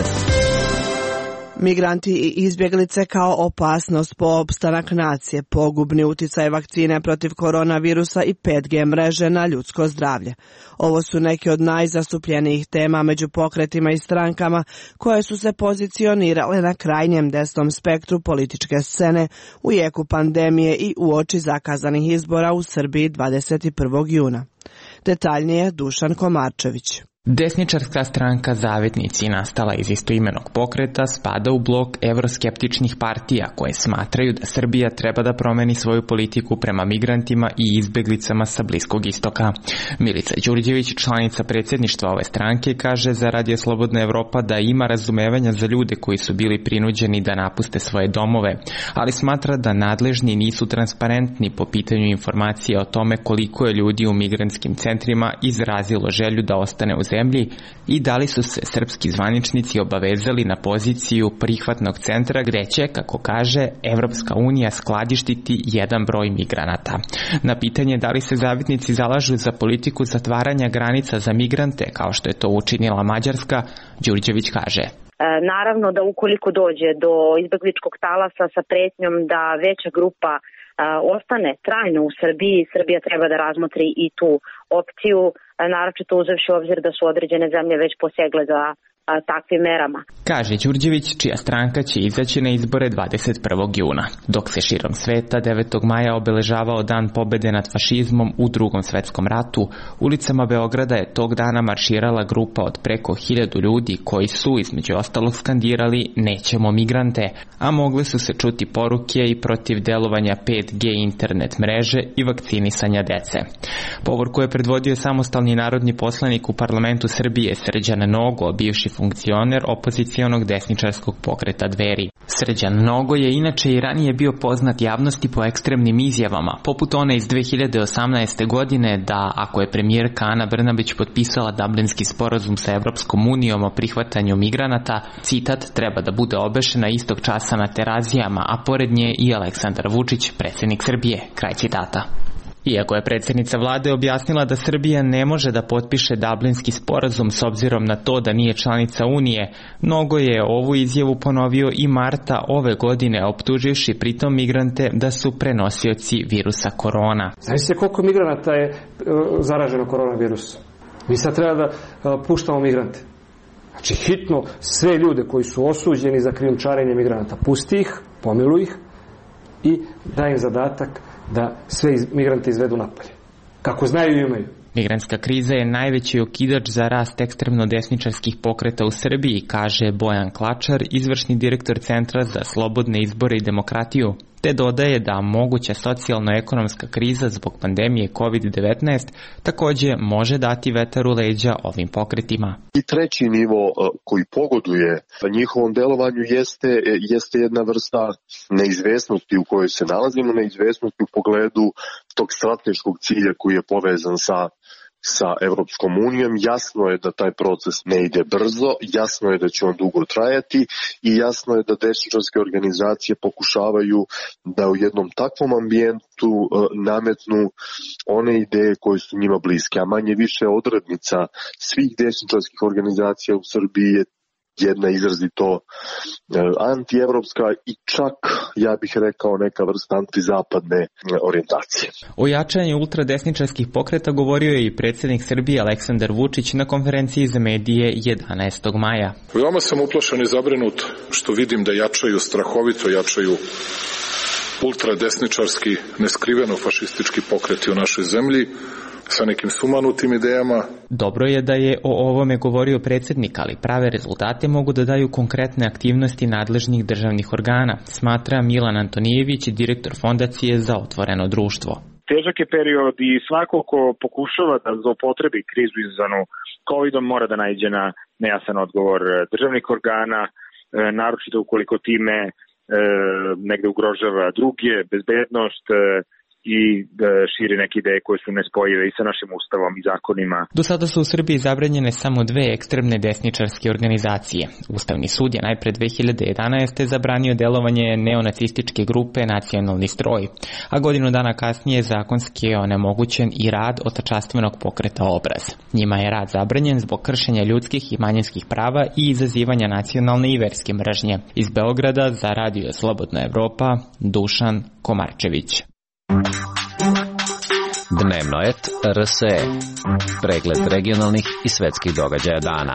Migranti i izbjeglice kao opasnost po opstanak nacije, pogubni uticaj vakcine protiv koronavirusa i 5G mreže na ljudsko zdravlje. Ovo su neki od najzastupljenijih tema među pokretima i strankama koje su se pozicionirale na krajnjem desnom spektru političke scene u jeku pandemije i uoči zakazanih izbora u Srbiji 21. juna. Detaljnije Dušan Komarčević. Desničarska stranka Zavetnici, nastala iz istoimenog pokreta, spada u blok evroskeptičnih partija koje smatraju da Srbija treba da promeni svoju politiku prema migrantima i izbeglicama sa Bliskog istoka. Milica Đurđević, članica predsjedništva ove stranke, kaže za Radio Slobodna Evropa da ima razumevanja za ljude koji su bili prinuđeni da napuste svoje domove, ali smatra da nadležni nisu transparentni po pitanju informacije o tome koliko je ljudi u migrantskim centrima izrazilo želju da ostane u zemlji i da li su se srpski zvaničnici obavezali na poziciju prihvatnog centra gde će, kako kaže, Evropska unija skladištiti jedan broj migranata. Na pitanje da li se zavetnici zalažu za politiku zatvaranja granica za migrante, kao što je to učinila Mađarska, Đurđević kaže: Naravno da ukoliko dođe do izbegličkog talasa sa pretnjom da veća grupa ostane trajno u Srbiji, Srbija treba da razmotri i tu opciju, naročito uzevši u obzir da su određene zemlje već posegle za takvim merama. Kaže Đurđević, čija stranka će izaći na izbore 21. juna. Dok se širom sveta 9. maja obeležavao Dan pobede nad fašizmom u Drugom svetskom ratu, ulicama Beograda je tog dana marširala grupa od preko 1000 ljudi koji su, između ostalog, skandirali "Nećemo migrante", a mogle su se čuti poruke i protiv delovanja 5G internet mreže i vakcinisanja dece. Povorku je predvodio samostalni narodni poslanik u parlamentu Srbije Srđan Nogo, bivši funkcioner opozicionog desničarskog pokreta Dveri. Srđan Nogo je inače i ranije bio poznat javnosti po ekstremnim izjavama, poput one iz 2018. godine da ako je premijerka Ana Brnabić potpisala Dublinski sporazum sa Evropskom unijom o prihvatanju migranata, citat, treba da bude obešena istog časa na Terazijama, a pored nje i Aleksandar Vučić, predsjednik Srbije, kraj citata. Iako je predsjednica vlade objasnila da Srbija ne može da potpiše Dublinski sporazum s obzirom na to da nije članica Unije, Nogo je ovu izjavu ponovio i marta ove godine, optuživši pritom migrante da su prenosioci virusa korona. Znaš koliko migranata je zaraženo koronavirusom? Mi sad treba da puštamo migrante. Znači hitno sve ljude koji su osuđeni za krijumčarenje migranata, pusti ih, pomiluj ih i daj im zadatak da sve migrante izvedu napolje. Kako znaju i imaju. Migrantska kriza je najveći okidač za rast ekstremno desničarskih pokreta u Srbiji, kaže Bojan Klačar, izvršni direktor Centra za slobodne izbore i demokratiju, te dodaje da moguća socijalno-ekonomska kriza zbog pandemije COVID-19 također može dati vetar u leđa ovim pokretima. I treći nivo koji pogoduje njihovom delovanju jeste jedna vrsta neizvesnosti u kojoj se nalazimo, neizvesnosti u pogledu tog strateškog cilja koji je povezan sa sa Evropskom unijom. Jasno je da taj proces ne ide brzo, jasno je da će on dugo trajati i jasno je da desničarske organizacije pokušavaju da u jednom takvom ambijentu nametnu one ideje koje su njima bliske, a manje više odrednica svih desničarskih organizacija u Srbiji je jedna izrazito antievropska i čak, ja bih rekao, neka vrsta antizapadne orijentacije. O jačanju ultradesničarskih pokreta govorio je i predsjednik Srbije Aleksandar Vučić na konferenciji za medije 11. maja. Veoma sam uplašen i zabrinut što vidim da jačaju, strahovito jačaju ultradesničarski, neskriveno fašistički pokreti u našoj zemlji, sa nekim sumanutim idejama. Dobro je da je o ovome govorio predsjednik, ali prave rezultate mogu da daju konkretne aktivnosti nadležnih državnih organa, smatra Milan Antonijević, direktor Fondacije za otvoreno društvo. Težak je period i svako ko pokušava da zloupotrebi krizu izazvanu COVID-om mora da naiđe na nejasan odgovor državnih organa, naročito ukoliko time negde ugrožava druge, bezbednost i širi neke ideje koje su nespojive i sa našim ustavom i zakonima. Do sada su u Srbiji zabranjene samo dve ekstremne desničarske organizacije. Ustavni sud je najpre 2011. zabranio delovanje neonacističke grupe Nacionalni stroj, a godinu dana kasnije zakonski je onemogućen i rad otačastvenog pokreta Obraz. Njima je rad zabranjen zbog kršenja ljudskih i manjinskih prava i izazivanja nacionalne i verske mržnje. Iz Beograda za Radio Slobodna Evropa, Dušan Komarčević. Dnevnoet RSE. Pregled regionalnih i svetskih događaja dana.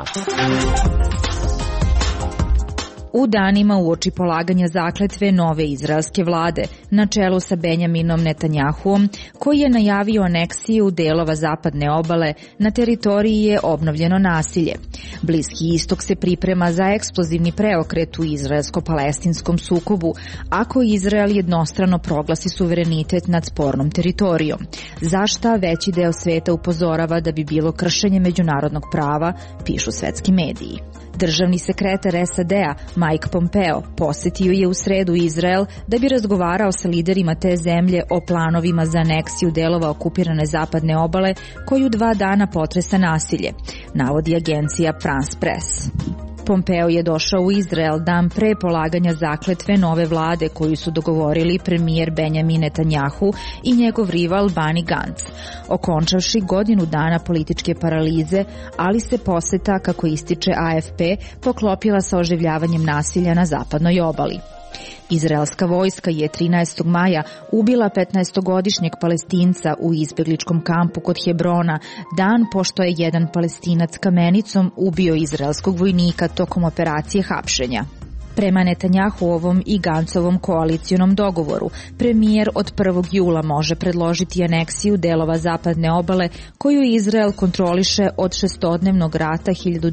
U danima uoči polaganja zakletve nove izraelske vlade, na čelu sa Benjaminom Netanjahuom, koji je najavio aneksiju delova zapadne obale, na teritoriji je obnovljeno nasilje. Bliski istok se priprema za eksplozivni preokret u izraelsko-palestinskom sukobu, ako Izrael jednostrano proglasi suverenitet nad spornom teritorijom. Za šta veći deo sveta upozorava da bi bilo kršenje međunarodnog prava, pišu svetski mediji. Državni sekretar SAD-a Mike Pompeo posetio je u sredu Izrael da bi razgovarao sa liderima te zemlje o planovima za aneksiju delova okupirane zapadne obale koju 2 dana potresa nasilje, navodi agencija France Press. Pompeo je došao u Izrael dan pre polaganja zakletve nove vlade koju su dogovorili premijer Benjamin Netanjahu i njegov rival Benny Gantz, okončavši godinu dana političke paralize, ali se poseta, kako ističe AFP, poklopila sa oživljavanjem nasilja na zapadnoj obali. Izraelska vojska je 13. maja ubila 15-godišnjeg Palestinca u izbjegličkom kampu kod Hebrona, dan pošto je jedan Palestinac kamenicom ubio izraelskog vojnika tokom operacije hapšenja. Prema Netanjahuovom i Gancovom koalicijonom dogovoru, premijer od 1. jula može predložiti aneksiju delova zapadne obale koju Izrael kontroliše od šestodnevnog rata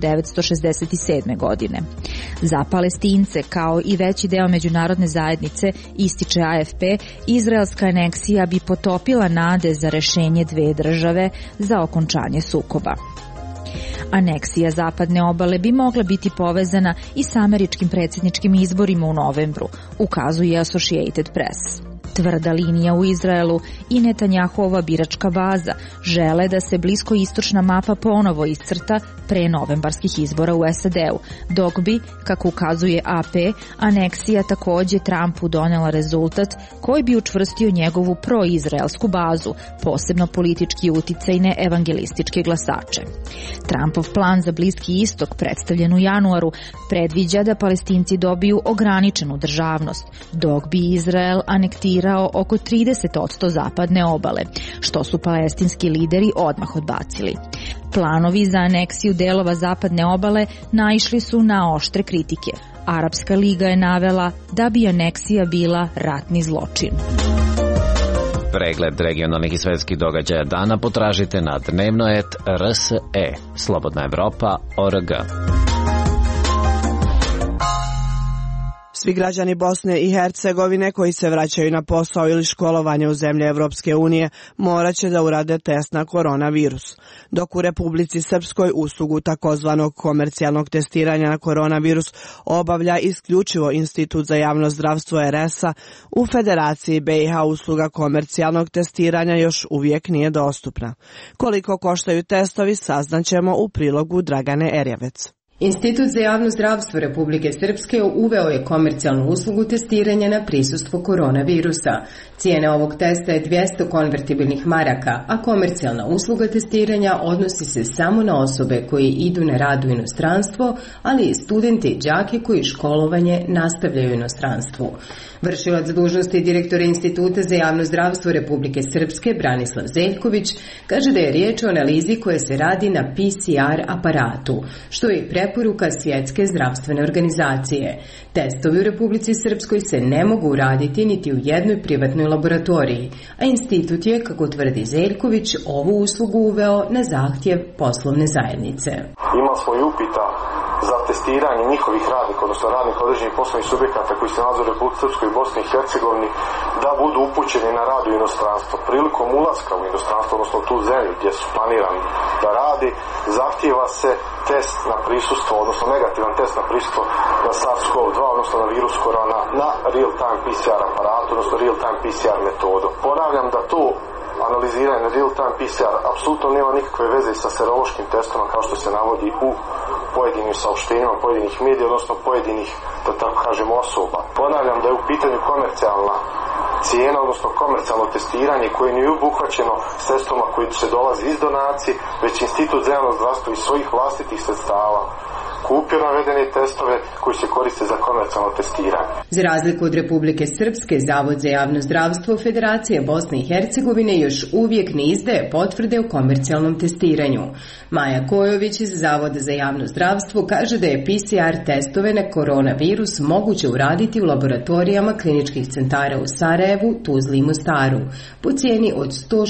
1967. godine. Za Palestince, kao i veći deo međunarodne zajednice, ističe AFP, izraelska aneksija bi potopila nade za rešenje dve države za okončanje sukoba. Aneksija zapadne obale bi mogla biti povezana i sa američkim predsjedničkim izborima u novembru, ukazuje Associated Press. Tvrda linija u Izraelu i Netanjahova biračka baza žele da se bliskoistočna mapa ponovo iscrta pre novembarskih izbora u SAD-u, dok bi, kako ukazuje AP, aneksija takođe Trumpu donela rezultat koji bi učvrstio njegovu proizraelsku bazu, posebno politički uticajne evangelističke glasače. Trumpov plan za Bliski istok, predstavljen u januaru, predviđa da Palestinci dobiju ograničenu državnost, dok bi Izrael anektirao oko 30% zapadne obale, što su palestinski lideri odmah odbacili. Planovi za aneksiju delova zapadne obale naišli su na oštre kritike. Arapska liga je navela da bi aneksija bila ratni zločin. Pregled regionalnih i svetskih događaja dana potražite na Dnevnoet RSE, Slobodna Evropa.org. Svi građani Bosne i Hercegovine koji se vraćaju na posao ili školovanje u zemlje Evropske unije morat će da urade test na koronavirus. Dok u Republici Srpskoj uslugu takozvanog komercijalnog testiranja na koronavirus obavlja isključivo Institut za javno zdravstvo RS-a, u Federaciji BiH usluga komercijalnog testiranja još uvijek nije dostupna. Koliko koštaju testovi saznaćemo u prilogu Dragane Erjavec. Institut za javno zdravstvo Republike Srpske uveo je komercijalnu uslugu testiranja na prisustvo koronavirusa. Cijena ovog testa je 200 konvertibilnih maraka, a komercijalna usluga testiranja odnosi se samo na osobe koji idu na rad u inostranstvo, ali i studente i đake koji školovanje nastavljaju u inostranstvu. Vršilac dužnosti direktora Instituta za javno zdravstvo Republike Srpske Branislav Zeljković kaže da je riječ o analizi koja se radi na PCR aparatu, što je preporuka Svjetske zdravstvene organizacije. Testovi u Republici Srpskoj se ne mogu uraditi niti u jednoj privatnoj laboratoriji, a institut je, kako tvrdi Zeljković, ovu uslugu uveo na zahtjev poslovne zajednice. Imali smo i upita za testiranje njihovih radnika, odnosno radnika određenih poslovnih subjekata koji se nalaze u Republici Srpskoj i Bosni i Hercegovini, da budu upućeni na rad u inostranstvo. Prilikom ulaska u inostranstvo, odnosno u tu zemlju gdje su planirani da radi, zahtijeva se test na prisustvo, odnosno negativan test na prisustvo na SARS-CoV-2, odnosno na virus korona, na real-time PCR aparatu, odnosno real-time PCR metodu. Ponavljam da to analiziranje real-time PCR apsolutno nema nikakve veze sa serološkim testom, kao što se navodi u pojedinim saopštenjima, pojedinih medija, odnosno pojedinih, da tako kažemo, osoba. Ponavljam da je u pitanju komercijalna cijena, odnosno komercijalno testiranje koje nije obuhvaćeno sredstvima koji se dolazi iz donacije, već Institut za javno zdravstvo iz svojih vlastitih sredstava kupio navedene testove koji se koriste za komercijalno testiranje. Za razliku od Republike Srpske, Zavod za javno zdravstvo Federacije Bosne i Hercegovine još uvijek ne izdaje potvrde o komercijalnom testiranju. Maja Kojović iz Zavoda za javno zdravstvo kaže da je PCR testove na koronavirus moguće uraditi u laboratorijama kliničkih centara u Sarajevu, Tuzli i Mostaru po cijeni od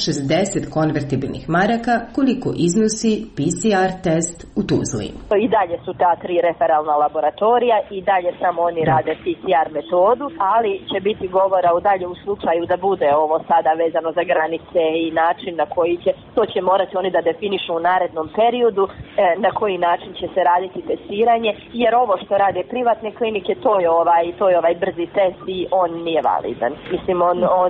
160 konvertibilnih maraka, koliko iznosi PCR test u Tuzli. I dalje su ta 3 referalna laboratorija i dalje samo oni rade PCR metodu, ali će biti govora u dalje u slučaju da bude ovo sada vezano za granice i način na koji će, to će morati oni da definišu u narednom periodu, na koji način će se raditi testiranje, jer ovo što rade privatne klinike, to je ovaj brzi test i on nije validan. Mislim, on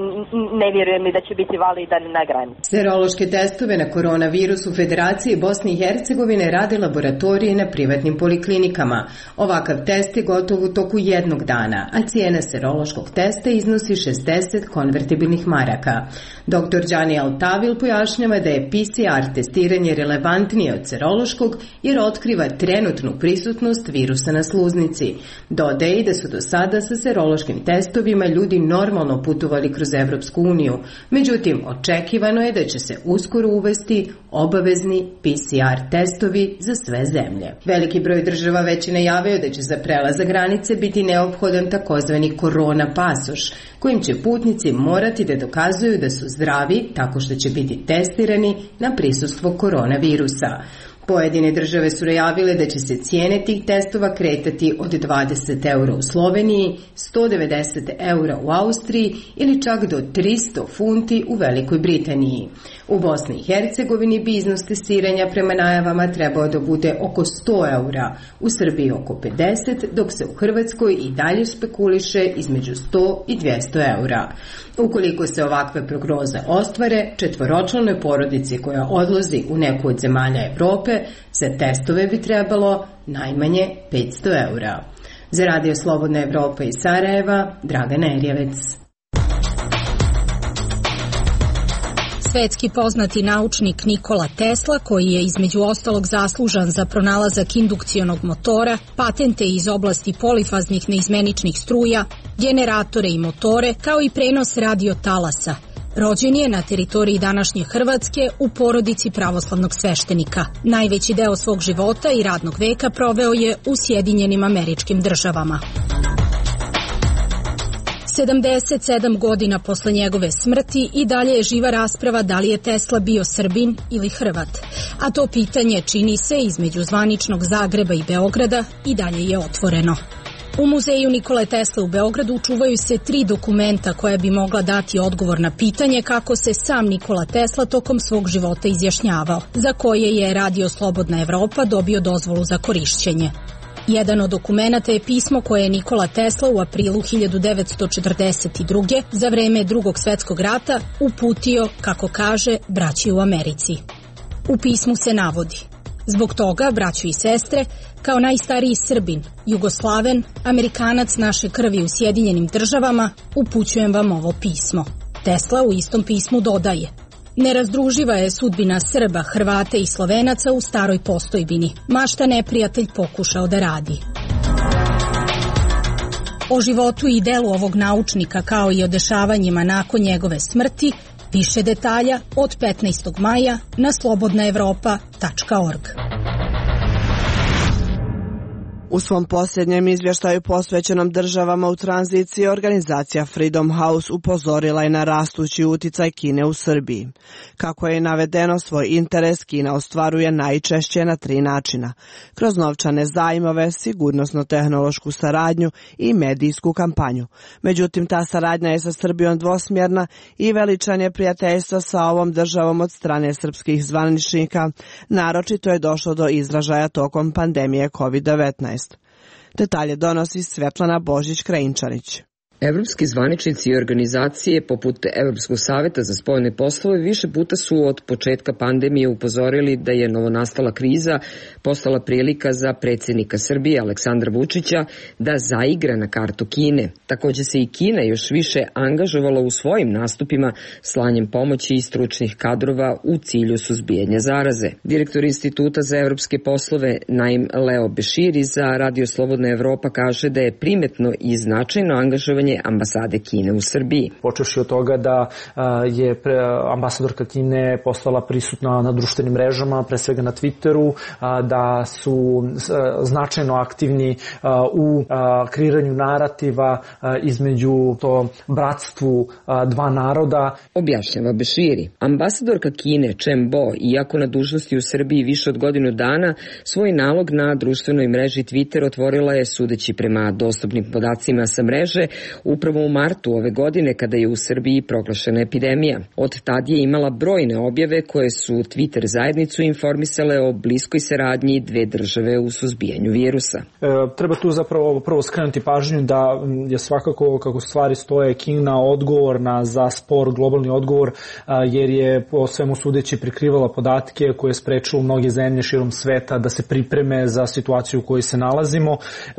ne vjerujem ni da će biti validan na granici. Serološke testove na koronavirus u Federaciji Bosne i Hercegovine rade laboratorije na privatnim poliklinikama. Ovakav test je gotov u toku jednog dana, a cijena serološkog testa iznosi 60 konvertibilnih maraka. Dr. Đani Altavil pojašnjava da je PCR testiranje relevantnije od serološkog jer otkriva trenutnu prisutnost virusa na sluznici. Dodaje i da su do sada sa serološkim testovima ljudi normalno putovali kroz Evropsku uniju. Međutim, očekivano je da će se uskoro uvesti obavezni PCR testovi za sve zemlje. Veliki broj država već je najavio da će za prelazak granice biti neophodan takozvani korona pasoš, kojim će putnici morati da dokazuju da su zdravi tako što će biti testirani na prisustvo koronavirusa. Pojedine države su najavile da će se cijene tih testova kretati od 20 eura u Sloveniji, 190 eura u Austriji ili čak do 300 funti u Velikoj Britaniji. U Bosni i Hercegovini bi iznos testiranja prema najavama trebao da bude oko 100 eura, u Srbiji oko 50, dok se u Hrvatskoj i dalje spekuliše između 100 i 200 eura. Ukoliko se ovakve prognoze ostvare, četvoročlanoj porodici koja odlazi u neku od zemalja Evrope, za testove bi trebalo najmanje 500 eura. Za Radio Slobodna Evropa iz Sarajeva, Dragana Erjavec. Svetski poznati naučnik Nikola Tesla, koji je između ostalog zaslužan za pronalazak indukcionog motora, patente iz oblasti polifaznih neizmeničnih struja, generatore i motore, kao i prenos radiotalasa, rođen je na teritoriji današnje Hrvatske u porodici pravoslavnog sveštenika. Najveći deo svog života i radnog veka proveo je u Sjedinjenim Američkim Državama. 77 godina posle njegove smrti i dalje je živa rasprava da li je Tesla bio Srbin ili Hrvat, a to pitanje čini se između zvaničnog Zagreba i Beograda i dalje je otvoreno. U muzeju Nikole Tesle u Beogradu čuvaju se 3 dokumenta koja bi mogla dati odgovor na pitanje kako se sam Nikola Tesla tokom svog života izjašnjavao, za koje je Radio Slobodna Evropa dobio dozvolu za korišćenje. Jedan od dokumenata je pismo koje je Nikola Tesla u aprilu 1942. za vreme Drugog svetskog rata uputio, kako kaže, braći u Americi. U pismu se navodi: zbog toga, braćo i sestre, kao najstariji Srbin, Jugoslaven, Amerikanac naše krvi u Sjedinjenim državama, upućujem vam ovo pismo. Tesla u istom pismu dodaje: nerazdruživa je sudbina Srba, Hrvata i Slovenaca u staroj postojbini, ma šta neprijatelj pokušao da radi. O životu i delu ovog naučnika, kao i o dešavanjima nakon njegove smrti, više detalja od 15. maja na slobodnaevropa.org. U svom posljednjem izvještaju posvećenom državama u tranziciji, organizacija Freedom House upozorila je na rastući uticaj Kine u Srbiji. Kako je navedeno, svoj interes Kina ostvaruje najčešće na 3 načina: kroz novčane zajmove, sigurnosno-tehnološku saradnju i medijsku kampanju. Međutim, ta saradnja je sa Srbijom dvosmjerna i veličanje prijateljstva sa ovom državom od strane srpskih zvaničnika naročito je došlo do izražaja tokom pandemije COVID-19. Detalje donosi Svetlana Božić-Krajinčanić. Evropski zvaničnici i organizacije poput Evropskog saveta za spoljne poslove više puta su od početka pandemije upozorili da je novonastala kriza postala prilika za predsjednika Srbije Aleksandra Vučića da zaigra na kartu Kine. Također se i Kina još više angažovala u svojim nastupima slanjem pomoći i stručnih kadrova u cilju suzbijanja zaraze. Direktor Instituta za evropske poslove Naim Leo Beširi za Radio Slobodna Evropa kaže da je primetno i značajno angažovanje ambasade Kine u Srbiji. Počevši od toga da je ambasadorka Kine postala prisutna na društvenim mrežama, pre svega na Twitteru, da su značajno aktivni u kreiranju narativa između to bratstvu dva naroda. Objašnjava Beširi. Ambasadorka Kine Chen Bo, iako na dužnosti u Srbiji više od godinu dana, svoj nalog na društvenoj mreži Twitter otvorila je, sudeći prema dostupnim podacima sa mreže, upravo u martu ove godine kada je u Srbiji proglašena epidemija. Od tad je imala brojne objave koje su Twitter zajednicu informisale o bliskoj saradnji dve države u suzbijanju virusa. Treba tu zapravo prvo skrenuti pažnju da je svakako, kako stvari stoje, Kina odgovorna za spor globalni odgovor, jer je po svemu sudeći prikrivala podatke koje je sprečilo mnoge zemlje širom sveta da se pripreme za situaciju u kojoj se nalazimo,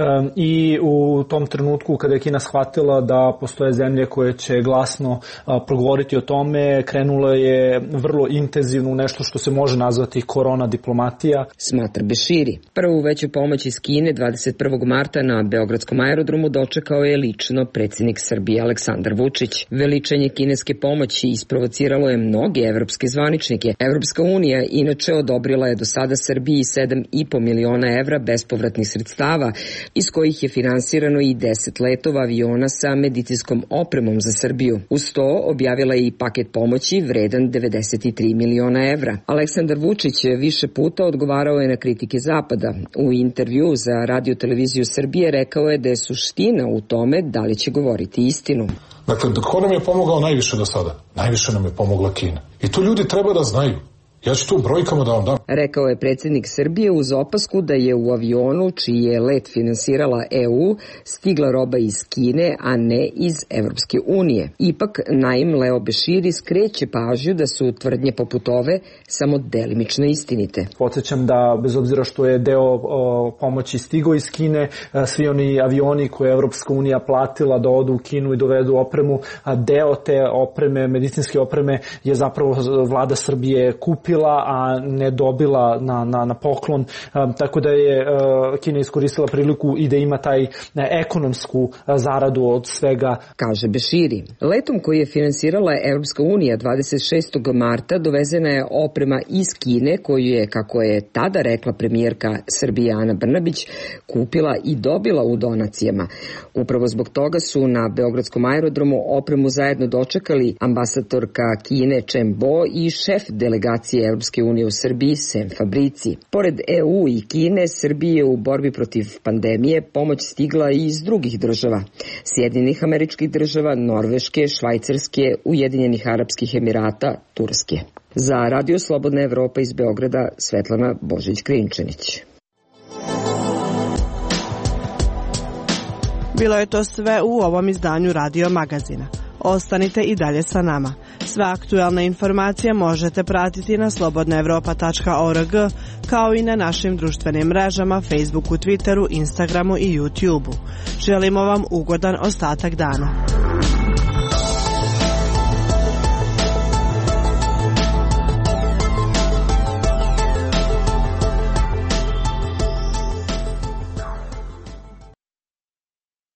i u tom trenutku kada je Kina shvatila da postoje zemlje koje će glasno progovoriti o tome, krenula je vrlo intenzivno u nešto što se može nazvati korona diplomatija. Smatra Beširi. Prvu veću pomoć iz Kine 21. marta na Beogradskom aerodromu dočekao je lično predsjednik Srbije Aleksandar Vučić. Veličanje kineske pomoći isprovociralo je mnoge evropske zvaničnike. Evropska unija inače odobrila je do sada Srbiji 7,5 miliona evra bespovratnih sredstava, iz kojih je finansirano i 10 letova aviona sa medicinskom opremom za Srbiju. Uz to objavila je i paket pomoći vredan 93 miliona evra. Aleksandar Vučić više puta odgovarao je na kritike Zapada. U intervju za Radio Televiziju Srbije rekao je da je suština u tome da li će govoriti istinu. Dakle, ko nam je pomogao najviše do sada? Najviše nam je pomogla Kina. I to ljudi treba da znaju. Ja ću tu brojkama da vam dam. Rekao je predsjednik Srbije uz opasku da je u avionu, čiji je let finansirala EU, stigla roba iz Kine, a ne iz Evropske unije. Ipak, Naim Leo Beširi skreće pažnju da su tvrdnje poput ove samo delimično istinite. Podsjećam da, bez obzira što je deo pomoći stigao iz Kine, svi oni avioni koje je Evropska unija platila da odu u Kinu i dovedu opremu, a deo te opreme, medicinske opreme, je zapravo vlada Srbije kupila, a ne dobila na poklon, tako da je Kina iskoristila priliku i da ima taj ekonomsku zaradu od svega. Kaže Beširi. Letom koji je finansirala Evropska unija 26. marta dovezena je oprema iz Kine koju je, kako je tada rekla premijerka Srbije Ana Brnabić, kupila i dobila u donacijama. Upravo zbog toga su na Beogradskom aerodromu opremu zajedno dočekali ambasadorka Kine Chen Bo i šef delegacije Europske unije u Srbiji Sem Fabrici. Pored EU i Kine, Srbiji je u borbi protiv pandemije pomoć stigla i iz drugih država. Sjedinjenih Američkih Država, Norveške, Švajcarske, Ujedinjenih Arapskih Emirata, Turske. Za Radio Slobodna Evropa iz Beograda, Svetlana Božić-Krinčanić. Bilo je to sve u ovom izdanju Radio Magazina. Ostanite i dalje sa nama. Sve aktuelne informacije možete pratiti na slobodnaevropa.org, kao i na našim društvenim mrežama, Facebooku, Twitteru, Instagramu i YouTubeu. Želimo vam ugodan ostatak dana.